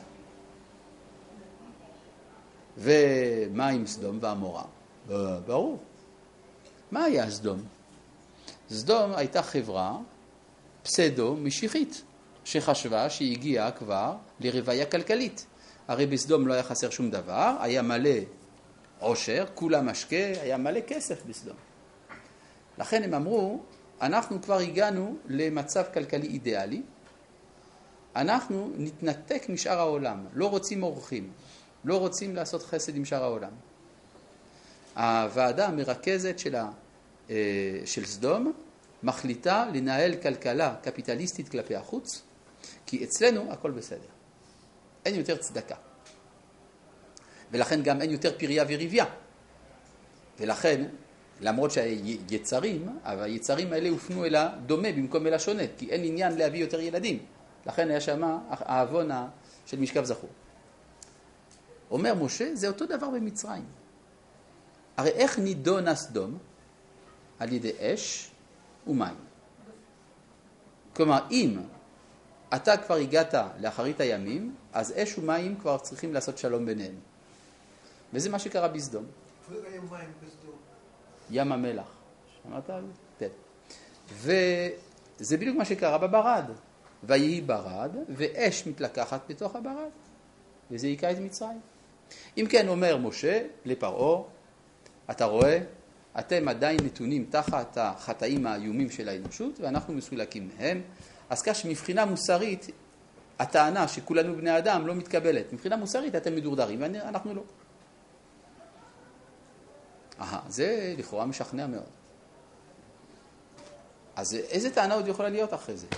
ומה עם סדום ועמורה? ברור. מה היה סדום? סדום הייתה חברה פסדו משיחית, שחשבה שהיא הגיעה כבר לרוויה כלכלית. הרי בסדום לא היה חסר שום דבר, היה מלא עושר, כולה משקה, היה מלא כסף בסדום. לכן הם אמרו, אנחנו כבר הגענו למצב כלכלי אידיאלי, אנחנו נתנתק משאר העולם, לא רוצים אורחים, לא רוצים לעשות חסד עם שאר העולם. הוועדה המרכזת של סדום מחליטה לנהל כלכלה קפיטליסטית כלפי החוץ, כי אצלנו הכל בסדר. אין יותר צדקה. ולכן גם אין יותר פריה וריביה. ולכן, למרות שהיצרים, אבל היצרים האלה הופנו אל הדומה במקום אל השונה, כי אין עניין להביא יותר ילדים. לכן היה שם האבון של משכב זכור. אומר משה, זה אותו דבר במצרים. הרי איך נידונה סדום? על ידי אש ומים. כלומר, אם אתה כבר הגעת לאחרית הימים, אז אש ומים כבר צריכים לעשות שלום ביניהם. וזה מה שקרה בסדום. איפה היה מים בסדום? ים המלח. שמעת על זה? וזה בדיוק מה שקרה בברד. ויהי ברד, ואש מתלקחת בתוך הברד. וזה יקע את מצרים. אם כן אומר משה לפרעה, אתה רואה, אתם עדיין נתונים תחת החטאים האיומים של האנושות, ואנחנו מסולקים מהם. אז כך שמבחינה מוסרית, הטענה שכולנו בני אדם לא מתקבלת. מבחינה מוסרית אתם מדורדרים, ואנחנו לא. זה לכאורה משכנע מאוד. אז איזה טענה עוד יכולה להיות אחרי זה?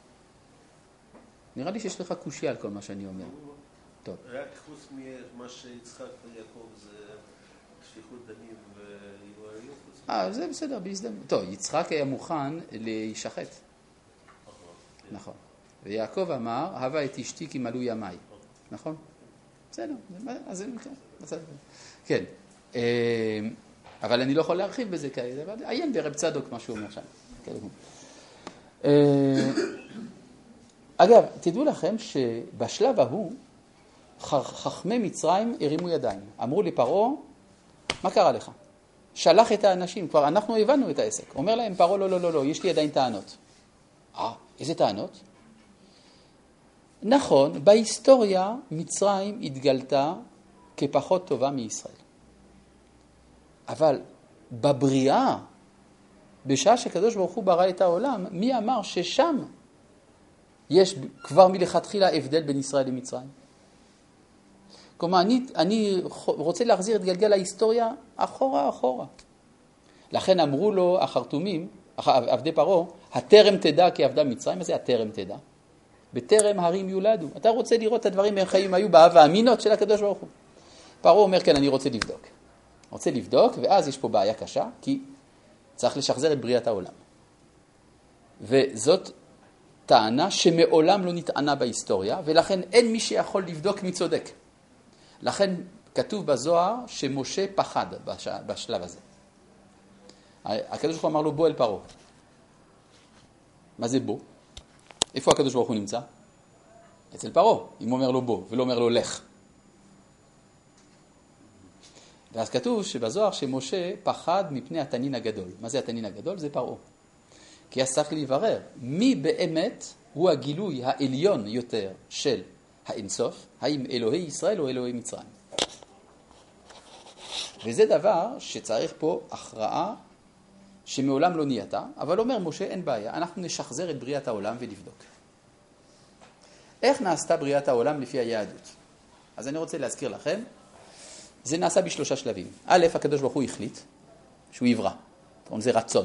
נראה לי שיש לך קושיה על כל מה שאני אומר. טוב. רק חוץ ממה שיצחק ויעקב זה שפיכות דמים ויהיו זה בסדר, בהזדמנות. טוב, יצחק היה מוכן להישחט. נכון. ויעקב אמר, הווה את אשתי כי מלאו ימיי. נכון? בסדר. אז זה בסדר. כן. אבל אני לא יכול להרחיב בזה כאלה, אבל עיין ברב צדוק מה שהוא אומר שם. אגב, תדעו לכם שבשלב ההוא, חכמי מצרים הרימו ידיים. אמרו לפרעה, מה קרה לך? שלח את האנשים, כבר אנחנו הבנו את העסק. אומר להם פרעה, לא, יש לי עדיין טענות. איזה טענות? נכון, בהיסטוריה מצרים התגלתה כפחות טובה מישראל. אבל בבריאה, בשעה שקדוש ברוך הוא ברא את העולם, מי אמר ששם יש כבר מלכתחילה הבדל בין ישראל למצרים? כלומר, אני רוצה להחזיר את גלגל ההיסטוריה אחורה. לכן אמרו לו החרטומים, עבדי פרעה, התרם תדע כי עבדה מצרים. מה זה התרם תדע? בטרם הרים יולדו. אתה רוצה לראות את הדברים איך חיים היו באב האמינות של הקדוש ברוך הוא. פרעה אומר, כן, אני רוצה לבדוק, ואז יש פה בעיה קשה, כי צריך לשחזר את בריאת העולם. וזאת טענה שמעולם לא נטענה בהיסטוריה, ולכן אין מי שיכול לבדוק מי צודק. לכן כתוב בזוהר שמשה פחד בשלב הזה. הקדוש ברוך הוא אמר לו, בוא אל פרעה. מה זה בוא? איפה הקדוש ברוך הוא נמצא? אצל פרעה. אם הוא אומר לו בוא, ולא אומר לו לך. ואז כתוב שבזוהר שמשה פחד מפני התנין הגדול. מה זה התנין הגדול? זה פרעה. כי אז צריך להיברר מי באמת הוא הגילוי העליון יותר של האינסוף, האם אלוהי ישראל או אלוהי מצרים. וזה דבר שצריך פה הכרעה שמעולם לא נהייתה, אבל אומר משה אין בעיה, אנחנו נשחזר את בריאת העולם ונבדוק. איך נעשתה בריאת העולם לפי היהדות? אז אני רוצה להזכיר לכם, זה נעשה בשלושה שלבים. א', הקדוש ברוך הוא החליט שהוא יברא, זה רצון.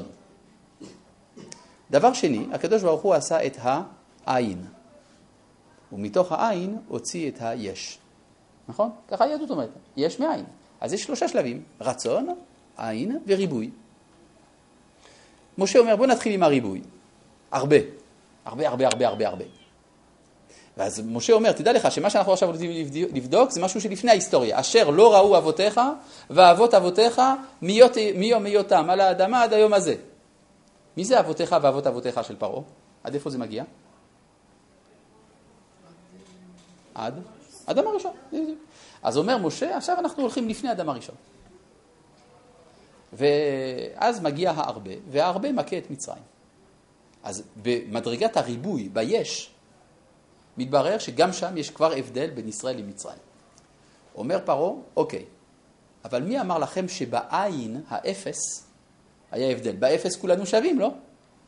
דבר שני, הקדוש ברוך הוא עשה את העין, ומתוך העין הוציא את היש. נכון? ככה היהדות אומרת, יש מעין. אז יש שלושה שלבים, רצון, עין וריבוי. משה אומר, בוא נתחיל עם הריבוי. הרבה. ואז משה אומר, תדע לך שמה שאנחנו עכשיו רוצים לבדוק זה משהו שלפני ההיסטוריה. אשר לא ראו אבותיך ואבות אבותיך מיום היותם על האדמה עד היום הזה. מי זה אבותיך ואבות אבותיך של פרעה? עד איפה זה מגיע? עד אדם הראשון. אז אומר משה, עכשיו אנחנו הולכים לפני אדם הראשון. ואז מגיע הרבה, והרבה מכה את מצרים. אז במדרגת הריבוי, ביש, מתברר שגם שם יש כבר הבדל בין ישראל למצרים. אומר פרעה, אוקיי, אבל מי אמר לכם שבעין האפס היה הבדל? באפס כולנו שווים, לא?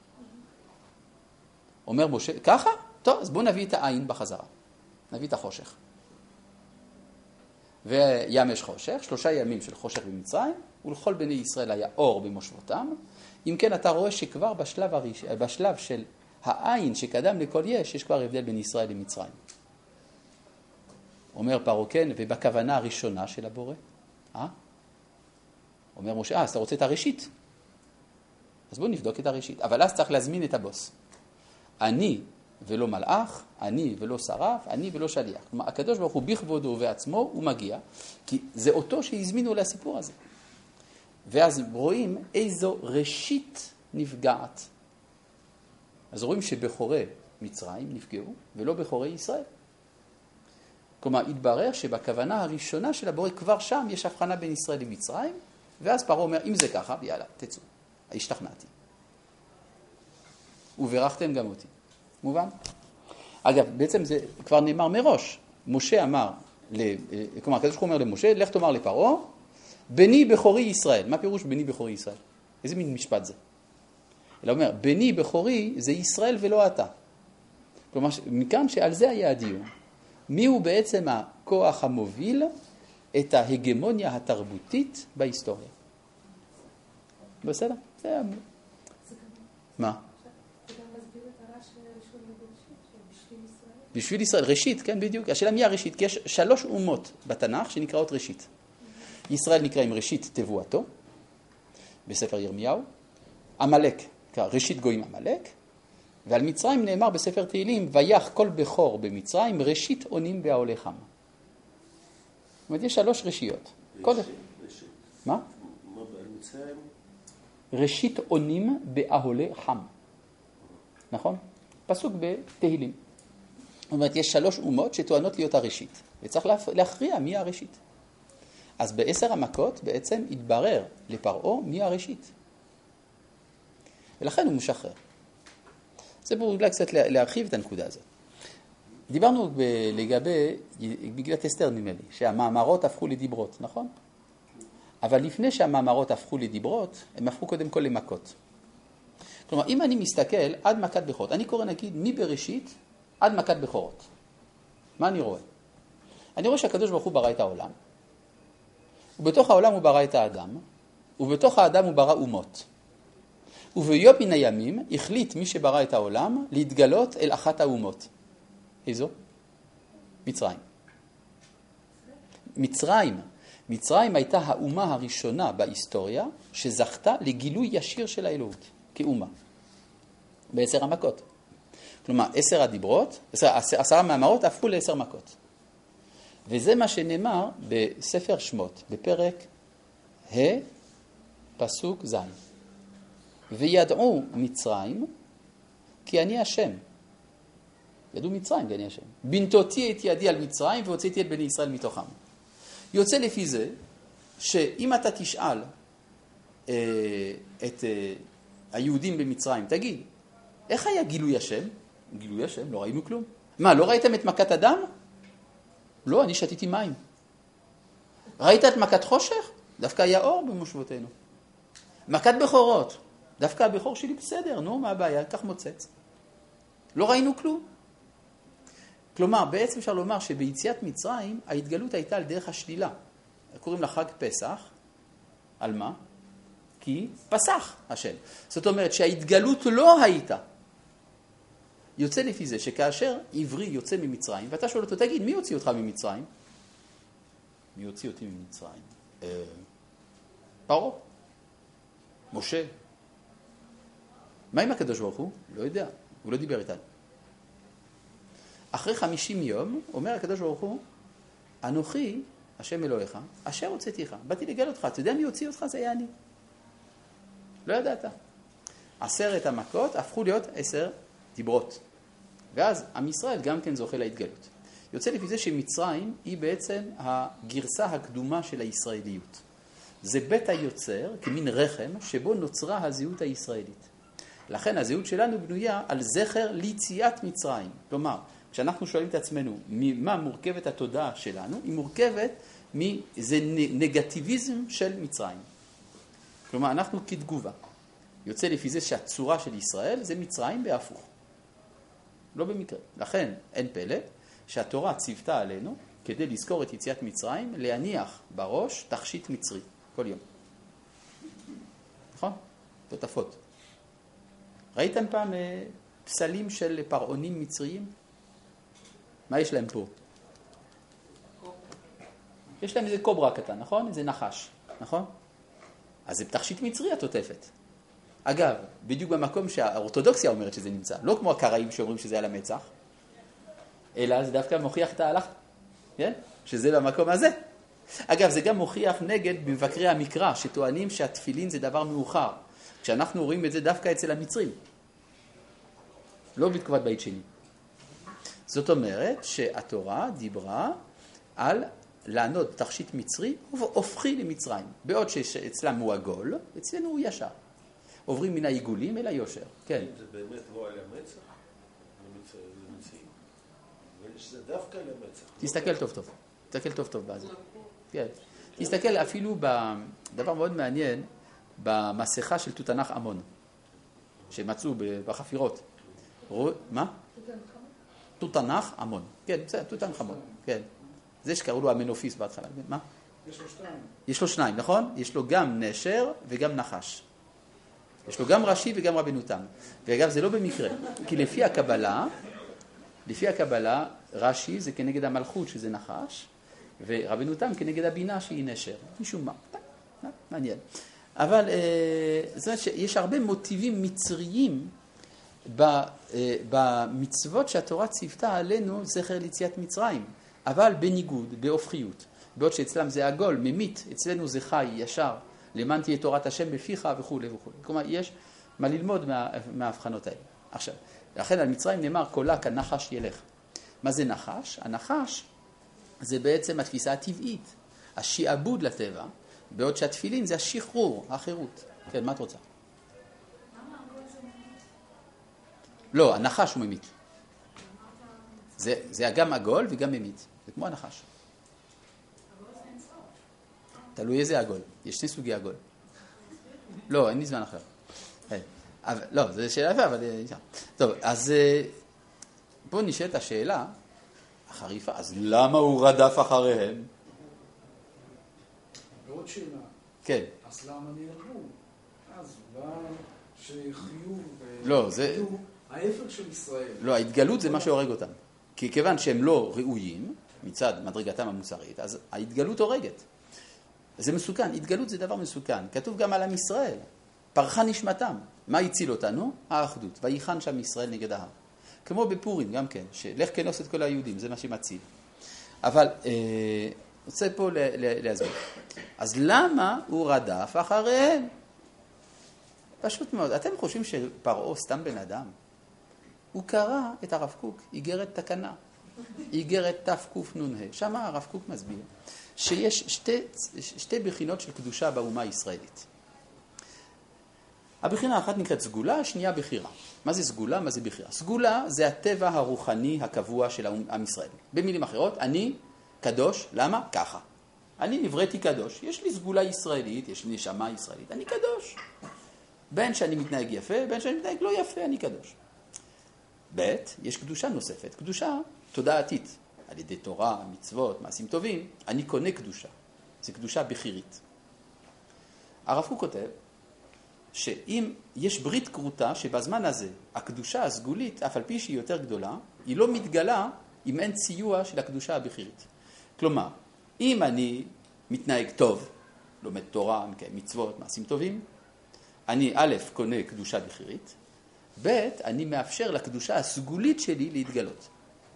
אומר משה, ככה? טוב, אז בואו נביא את העין בחזרה. נביא את החושך. וימש חושך, 3 ימים של חושך במצרים, ולכל בני ישראל היה אור במושבותם. אם כן, אתה רואה שכבר בשלב של העין שקדם לכל יש כבר הבדל בין ישראל למצרים. אומר פרעה, כן, ובכוונה הראשונה של הבורא. אומר משה, אז אתה רוצה את הראשית? אז בואו נבדוק את הראשית. אבל אז צריך להזמין את הבוס. אני ולא מלאך, אני ולא שרף, אני ולא שליח. כלומר, הקדוש ברוך הוא בכבודו ובעצמו, הוא מגיע, כי זה אותו שהזמינו לסיפור הזה. ואז רואים איזו ראשית נפגעת. אז רואים שבחורי מצרים נפגעו, ולא בחורי ישראל. כלומר, התברר שבכוונה הראשונה של הבורא כבר שם יש הבחנה בין ישראל למצרים, ואז פרעה אומר, אם זה ככה, יאללה, תצאו. השתכנעתי. וברכתם גם אותי. מובן? אגב, בעצם זה כבר נאמר מראש. משה אמר, כלומר, הקדוש ברוך הוא אומר למשה, לך תאמר לפרעה, בני בכורי ישראל. מה פירוש בני בכורי ישראל? איזה מין משפט זה? אלא אומר, בני בכורי זה ישראל ולא אתה. כלומר, מכאן שעל זה היה הדיון. מי הוא בעצם הכוח המוביל את ההגמוניה התרבותית בהיסטוריה? בסדר? זה... מה? בשביל ישראל, ראשית, כן, בדיוק. השאלה מי הראשית? כי יש 3 אומות בתנ"ך שנקראות ראשית. ישראל נקרא עם ראשית תבואתו, בספר ירמיהו. עמלק, ראשית גויים עמלק. ועל מצרים נאמר בספר תהילים, ויח כל בכור במצרים, ראשית עונים בהעולה חם. זאת אומרת, יש 3 ראשיות. ראשית. מה? מה מצרים? ראשית עונים באהולה חם. נכון? פסוק בתהילים. זאת אומרת, יש 3 אומות שטוענות להיות הראשית, וצריך להכריע מי הראשית. אז ב10 המכות בעצם התברר לפרעה מי הראשית. ולכן הוא משחרר. זה אולי קצת להרחיב את הנקודה הזאת. דיברנו לגבי מגילת אסתר נדמה לי, שהמאמרות הפכו לדיברות, נכון? אבל לפני שהמאמרות הפכו לדיברות, הם הפכו קודם כל למכות. כלומר, אם אני מסתכל עד מכת בכורות, אני קורא נגיד מבראשית עד מכת בכורות. מה אני רואה? אני רואה שהקדוש ברוך הוא ברא את העולם, ובתוך העולם הוא ברא את האדם, ובתוך האדם הוא ברא אומות. וביום מן הימים החליט מי שברא את העולם להתגלות אל אחת האומות. איזו? מצרים. מצרים הייתה האומה הראשונה בהיסטוריה שזכתה לגילוי ישיר של האלוהות כאומה. ב10 המכות. כלומר, 10 הדיברות, 10 מאמרות הפכו ל10 מכות. וזה מה שנאמר בספר שמות, בפרק ה' פסוק ז'. וידעו מצרים כי אני השם. ידעו מצרים כי אני השם. בנתותי את ידי על מצרים והוצאתי את בני ישראל מתוכם. יוצא לפי זה שאם אתה תשאל את היהודים במצרים, תגיד, איך היה גילוי השם? גילוי השם, לא ראינו כלום. מה, לא ראיתם את מכת אדם? לא, אני שתיתי מים. ראית את מכת חושך? דווקא היה אור במושבותינו. מכת בכורות. דווקא הבכור שלי בסדר, נו, מה הבעיה? כך מוצץ. לא ראינו כלום. כלומר, בעצם אפשר לומר שביציאת מצרים ההתגלות הייתה על דרך השלילה. קוראים לה חג פסח. על מה? כי פסח השם. זאת אומרת שההתגלות לא הייתה. יוצא לפי זה שכאשר עברי יוצא ממצרים, ואתה שואל אותו, תגיד, מי הוציא אותך ממצרים? מי הוציא אותי ממצרים? פרעה. משה. מה עם הקדוש ברוך הוא? לא יודע. הוא לא דיבר איתנו. אחרי 50 יום, אומר הקדוש ברוך הוא, אנוכי, השם אלוהיך, אשר הוצאתיך, באתי לגל אותך, אתה יודע מי הוציא אותך? זה היה אני. לא ידעת. 10 המכות הפכו להיות 10 דיברות. ואז עם ישראל גם כן זוכה להתגלות. יוצא לפי זה שמצרים היא בעצם הגרסה הקדומה של הישראליות. זה בית היוצר כמין רחם שבו נוצרה הזהות הישראלית. לכן הזהות שלנו בנויה על זכר ליציאת מצרים. כלומר, כשאנחנו שואלים את עצמנו ממה מורכבת התודעה שלנו, היא מורכבת מאיזה נגטיביזם של מצרים. כלומר, אנחנו כתגובה. יוצא לפי זה שהצורה של ישראל זה מצרים בהפוך. לא במקרה. לכן אין פלא שהתורה ציוותה עלינו, כדי לזכור את יציאת מצרים, להניח בראש תכשיט מצרי כל יום. נכון? תותפות. ראיתם פעם פסלים של פרעונים מצריים? מה יש להם פה? יש להם איזה קוברה קטן, נכון? איזה נחש, נכון? אז זה תכשיט מצרי התותפת. אגב, בדיוק במקום שהאורתודוקסיה אומרת שזה נמצא, לא כמו הקראים שאומרים שזה על המצח, אלא זה דווקא מוכיח את ההלכה, כן? שזה במקום הזה. אגב, זה גם מוכיח נגד מבקרי המקרא, שטוענים שהתפילין זה דבר מאוחר, כשאנחנו רואים את זה דווקא אצל המצרים, לא בתקופת בית שני. זאת אומרת שהתורה דיברה על לענוד תכשיט מצרי והופכי למצרים, בעוד שאצלם הוא עגול, אצלנו הוא ישר. עוברים מן העיגולים אל היושר. כן. זה באמת לא על המצח? למצרים. וזה דווקא על המצח. תסתכל טוב טוב. תסתכל טוב טוב בזה. כן. תסתכל אפילו בדבר מאוד מעניין, במסכה של תותנח אמון, שמצאו בחפירות. מה? תותנח אמון. כן, זה תותנח אמון. כן. זה שקראו לו המנופיס בהתחלה. מה? יש לו 2. יש לו 2, נכון? יש לו גם נשר וגם נחש. יש לו גם רש"י וגם רבנו תם. ואגב, זה לא במקרה. כי לפי הקבלה, רש"י זה כנגד המלכות שזה נחש, ורבנו תם כנגד הבינה שהיא נשר. משום מה. מעניין. אבל זאת אומרת שיש הרבה מוטיבים מצריים במצוות שהתורה ציוותה עלינו זכר ליציאת מצרים. אבל בניגוד, בהופכיות. בעוד שאצלם זה עגול, ממית, אצלנו זה חי, ישר. למען תהיה תורת השם בפיך וכו' וכו'. כלומר, יש מה ללמוד מההבחנות האלה. עכשיו, לכן על מצרים נאמר, קולה כנחש ילך. מה זה נחש? הנחש זה בעצם התפיסה הטבעית, השיעבוד לטבע, בעוד שהתפילין זה השחרור, החירות. כן, מה את רוצה? למה הגול זה ממית? לא, הנחש הוא ממית. זה גם עגול וגם ממית. זה כמו הנחש. הגול זה אין סוף. תלוי איזה עגול. יש שני סוגי עגול. לא, אין לי זמן אחר. לא, זו שאלה יפה, אבל... טוב, אז בואו נשאל את השאלה החריפה. אז למה הוא רדף אחריהם? ועוד שאלה. כן. אז למה נהרגו? אז אולי שיחיו לא, זה... ההפך של ישראל. לא, ההתגלות זה מה שהורג אותם. כי כיוון שהם לא ראויים, מצד מדרגתם המוסרית, אז ההתגלות הורגת. זה מסוכן, התגלות זה דבר מסוכן. כתוב גם על עם ישראל, פרחה נשמתם. מה הציל אותנו? האחדות. ויחן שם ישראל נגד ההר. כמו בפורים גם כן, שלך כנוס את כל היהודים, זה מה שמציל. אבל רוצה פה להסביר. אז למה הוא רדף אחריהם? פשוט מאוד. אתם חושבים שפרעה סתם בן אדם? הוא קרא את הרב קוק, איגרת תקנה, איגרת תקנ"ה. שם הרב קוק מסביר שיש שתי בחינות של קדושה באומה הישראלית. הבחינה האחת נקראת סגולה, השנייה בחירה. מה זה סגולה? מה זה בחירה? סגולה זה הטבע הרוחני הקבוע של עם ישראל. במילים אחרות, אני קדוש, למה? ככה. אני נבראתי קדוש, יש לי סגולה ישראלית, יש לי נשמה ישראלית, אני קדוש. בין שאני מתנהג יפה, בין שאני מתנהג לא יפה, אני קדוש. ב', יש קדושה נוספת, קדושה תודעתית, על ידי תורה, מצוות, מעשים טובים, אני קונה קדושה. זה קדושה בחירית. הרב קוק כותב שאם יש ברית קרוטה שבזמן הזה הקדושה הסגולית, אף על פי שהיא יותר גדולה, היא לא מתגלה אם אין סיוע של הקדושה הבחירית. כלומר, אם אני מתנהג טוב, לומד תורה, מקיים מצוות, מעשים טובים, אני א', קונה קדושה בחירית, ב', אני מאפשר לקדושה הסגולית שלי להתגלות.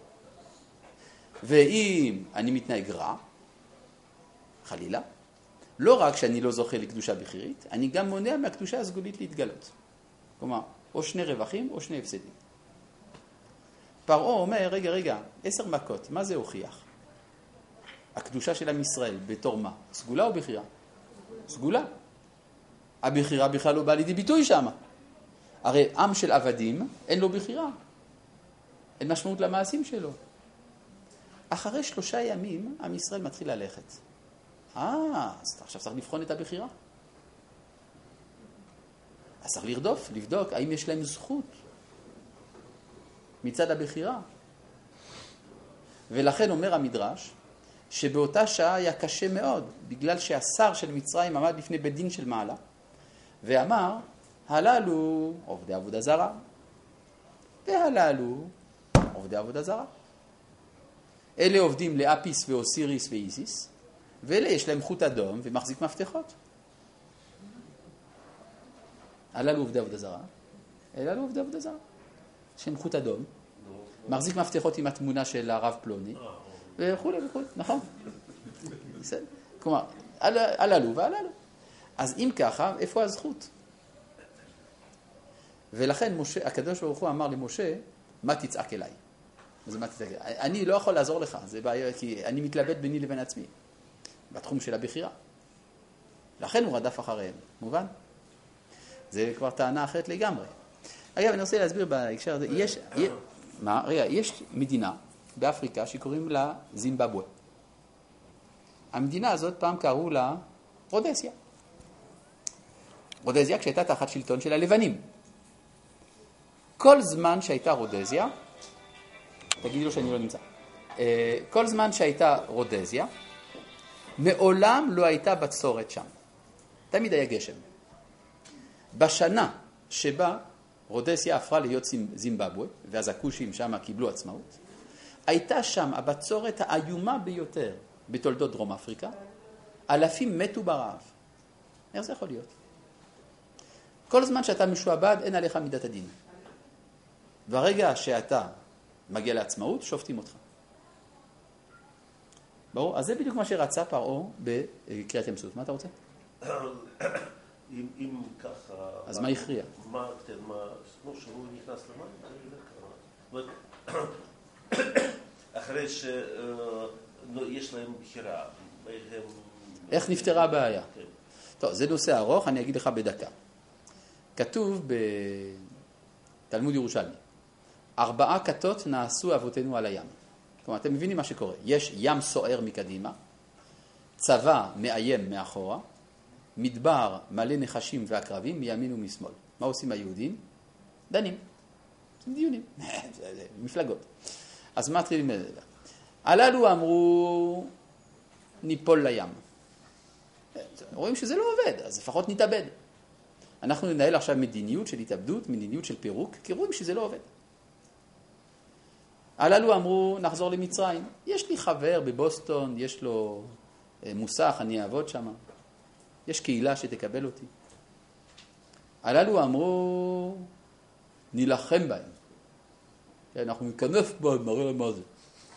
ואם אני מתנהג רע, חלילה, לא רק שאני לא זוכה לקדושה בחירית, אני גם מונע מהקדושה הסגולית להתגלות. כלומר, או שני רווחים או שני הפסדים. פרעה אומר, רגע, 10 מכות, מה זה הוכיח? הקדושה של עם ישראל, בתור מה? סגולה או בחירה? סגולה. הבחירה בכלל לא באה לידי ביטוי שם. הרי עם של עבדים אין לו בחירה. אין משמעות למעשים שלו. אחרי 3 ימים, עם ישראל מתחיל ללכת. אז עכשיו צריך לבחון את הבחירה. אז צריך לרדוף, לבדוק, האם יש להם זכות מצד הבחירה. ולכן אומר המדרש, שבאותה שעה היה קשה מאוד, בגלל שהשר של מצרים עמד לפני בית דין של מעלה, ואמר, הללו עובדי עבודה זרה, והללו עובדי עבודה זרה. אלה עובדים לאפיס ואוסיריס ואיסיס, ואלה יש להם חוט אדום ומחזיק מפתחות. הללו עובדי עבודה זרה, אללו עובדי עבודה זרה. יש להם חוט אדום, מחזיק מפתחות עם התמונה של הרב פלוני, וכו', נכון? בסדר? כלומר, הללו והללו. אז אם ככה, איפה הזכות? ולכן הקדוש ברוך הוא אמר למשה, מה תצעק אליי? אני לא יכול לעזור לך, זה בעיה, כי אני מתלבט ביני לבין עצמי, בתחום של הבחירה. לכן הוא רדף אחריהם, מובן? זה כבר טענה אחרת לגמרי. אגב, אני רוצה להסביר בהקשר הזה, יש מדינה באפריקה שקוראים לה זימבבואה. המדינה הזאת פעם קראו לה רודסיה. רודסיה כשהייתה תחת שלטון של הלבנים. כל זמן שהייתה רודסיה, תגידי לו שאני לא נמצא, כל זמן שהייתה רודסיה, מעולם לא הייתה בצורת שם. תמיד היה גשם. בשנה שבה רודסיה הפכה להיות זימבבואה, ואז הכושים שם קיבלו עצמאות, הייתה שם הבצורת האיומה ביותר בתולדות דרום אפריקה, אלפים מתו ברעב. איך זה יכול להיות? כל זמן שאתה משועבד, אין עליך מידת הדין. ברגע שאתה מגיע לעצמאות, שופטים אותך. ברור? אז זה בדיוק מה שרצה פרעה בקריאת ים סוף. מה אתה רוצה? אם ככה... אז מה הכריע? שהוא נכנס למים? אחרי שיש להם בחירה. איך נפתרה הבעיה? טוב, זה נושא ארוך, אני אגיד לך בדקה. כתוב בתלמוד ירושלמי, 4 כתות נעשו אבותינו על הים. כלומר, אתם מבינים מה שקורה. יש ים סוער מקדימה, צבא מאיים מאחורה, מדבר מלא נחשים ועקרבים מימין ומשמאל. מה עושים היהודים? דנים. עושים דיונים. מפלגות. אז מה מתחילים לזה? הללו אמרו, ניפול לים. רואים שזה לא עובד, אז לפחות נתאבד. אנחנו ננהל עכשיו מדיניות של התאבדות, מדיניות של פירוק, כי רואים שזה לא עובד. הללו אמרו, נחזור למצרים. יש לי חבר בבוסטון, יש לו מוסך, אני אעבוד שם. יש קהילה שתקבל אותי. הללו אמרו, נילחם בהם. אנחנו ניכנס בהם, נראה להם מה זה.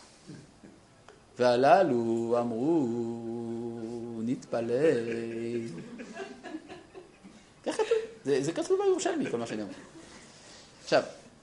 והללו אמרו, נתפלל. כך כתוב. זה כתוב בירושלמי, כל מה שאני אומר. עכשיו,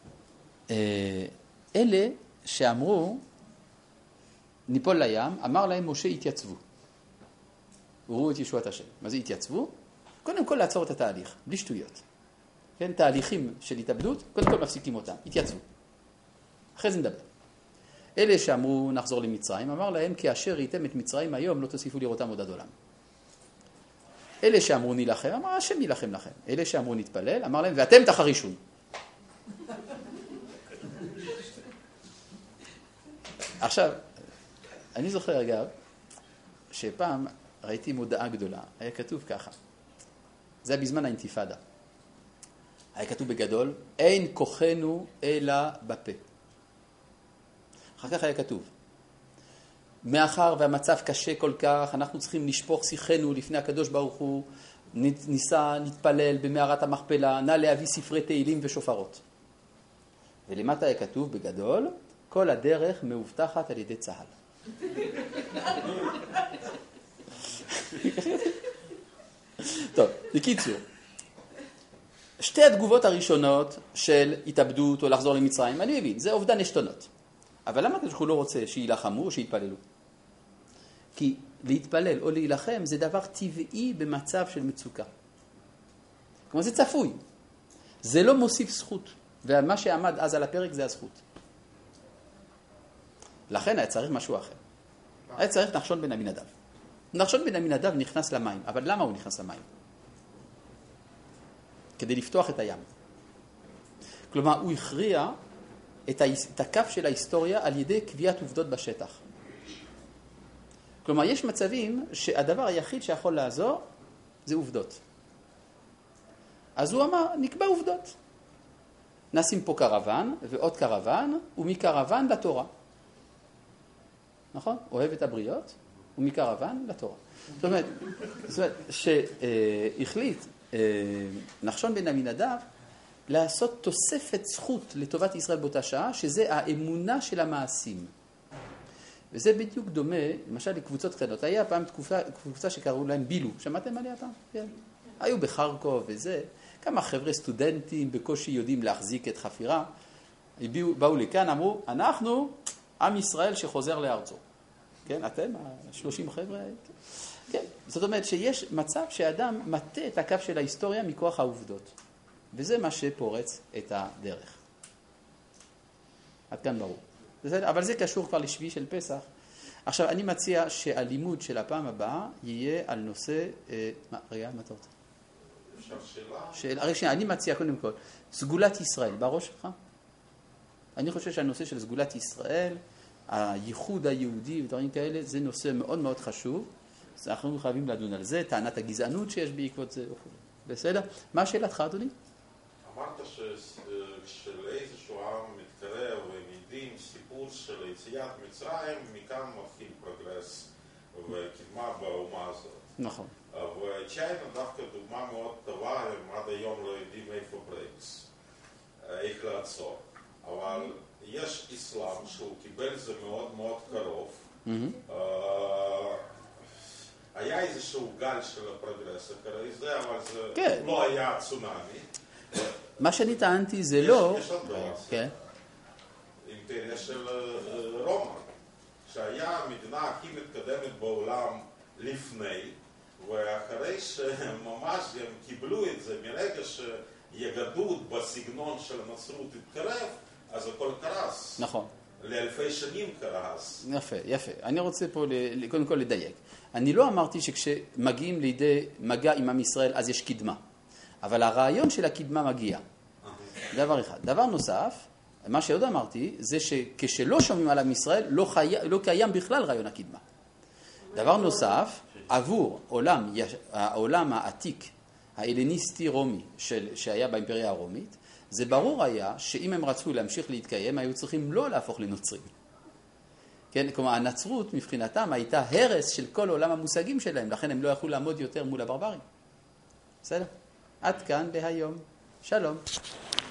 אלה שאמרו, ניפול לים, אמר להם משה התייצבו. וראו את ישועת השם. מה זה התייצבו? קודם כל לעצור את התהליך, בלי שטויות. כן, תהליכים של התאבדות, קודם כל מפסיקים אותם, התייצבו. אחרי זה נדבר. אלה שאמרו נחזור למצרים, אמר להם כאשר ראיתם את מצרים היום לא תוסיפו לראותם עוד עד עולם. אלה שאמרו נילחם, אמר השם נילחם לכם. אלה שאמרו נתפלל, אמר להם ואתם תחרישון. עכשיו, אני זוכר אגב, שפעם ראיתי מודעה גדולה, היה כתוב ככה, זה היה בזמן האינתיפאדה. היה כתוב בגדול, אין כוחנו אלא בפה. אחר כך היה כתוב, מאחר והמצב קשה כל כך, אנחנו צריכים לשפוך שיחנו לפני הקדוש ברוך הוא, ניסה, נתפלל במערת המכפלה, נא להביא ספרי תהילים ושופרות. ולמטה היה כתוב בגדול, כל הדרך מאובטחת על ידי צהל. טוב, בקיצור, שתי התגובות הראשונות של התאבדות או לחזור למצרים, אני מבין, זה אובדן עשתונות. אבל למה אנחנו לא רוצה שילחמו או שיתפללו? כי להתפלל או להילחם זה דבר טבעי במצב של מצוקה. כלומר זה צפוי. זה לא מוסיף זכות. ומה שעמד אז על הפרק זה הזכות. לכן היה צריך משהו אחר. היה צריך נחשון בן עמינדב. נחשון בן עמינדב נכנס למים. אבל למה הוא נכנס למים? כדי לפתוח את הים. כלומר, הוא הכריע את הכף של ההיסטוריה על ידי קביעת עובדות בשטח. כלומר, יש מצבים שהדבר היחיד שיכול לעזור זה עובדות. אז הוא אמר, נקבע עובדות. נשים פה קרוון ועוד קרוון, ומקרוון לתורה. נכון? אוהב את הבריות, ומקרוון לתורה. זאת אומרת שהחליט נחשון בן עמינדב לעשות תוספת זכות לטובת ישראל באותה שעה, שזה האמונה של המעשים. וזה בדיוק דומה, למשל, לקבוצות קטנות. היה פעם קבוצה שקראו להם בילו. שמעתם עליה פעם? כן. היו בחרקוב וזה. כמה חבר'ה סטודנטים בקושי יודעים להחזיק את חפירה. באו לכאן, אמרו, אנחנו עם ישראל שחוזר לארצו. כן, אתם, 30 חבר'ה. כן. זאת אומרת שיש מצב שאדם מטה את הקו של ההיסטוריה מכוח העובדות. וזה מה שפורץ את הדרך. עד כאן ברור. אבל זה קשור כבר לשביעי של פסח. עכשיו, אני מציע שהלימוד של הפעם הבאה יהיה על נושא... רגע, מה אתה רוצה? שאלה? אני מציע קודם כל, סגולת ישראל, בראש שלך? אני חושב שהנושא של סגולת ישראל, הייחוד היהודי ודברים כאלה, זה נושא מאוד מאוד חשוב. אנחנו חייבים לדון על זה, טענת הגזענות שיש בעקבות זה וכו'. בסדר? מה שאלתך, אדוני? אמרת שלאיזשהו עם מתקרב ומדין סיפור של יציאת מצרים, מכאן מתחיל פרוגרס וקדמה באומה הזאת. נכון. וצ'יינה דווקא דוגמה מאוד טובה, הם עד היום לא יודעים איפה ברקס, איך לעצור. אבל יש אסלאם שהוא קיבל זה מאוד מאוד קרוב. היה איזשהו גל של הפרגרסיה אחרי זה, אבל זה כן. לא היה צונאמי. מה שאני טענתי זה לא... יש עוד דבר. כן. אימפריה של רומא, שהיה המדינה הכי מתקדמת בעולם לפני, ואחרי שממש הם קיבלו את זה, מרגע שיהדות בסגנון של הנצרות התקרב, אז הכל קרס. נכון. לאלפי שנים קרס. יפה, יפה. אני רוצה פה קודם כל לדייק. אני לא אמרתי שכשמגיעים לידי מגע עם עם ישראל אז יש קדמה. אבל הרעיון של הקדמה מגיע. דבר אחד. דבר נוסף, מה שעוד אמרתי, זה שכשלא שומעים על עם ישראל, לא קיים בכלל רעיון הקדמה. דבר נוסף, עבור העולם העתיק, ההלניסטי-רומי שהיה באימפריה הרומית, זה ברור היה שאם הם רצו להמשיך להתקיים, היו צריכים לא להפוך לנוצרים. כן? כלומר, הנצרות מבחינתם הייתה הרס של כל עולם המושגים שלהם, לכן הם לא יכלו לעמוד יותר מול הברברים. בסדר? עד כאן להיום. שלום.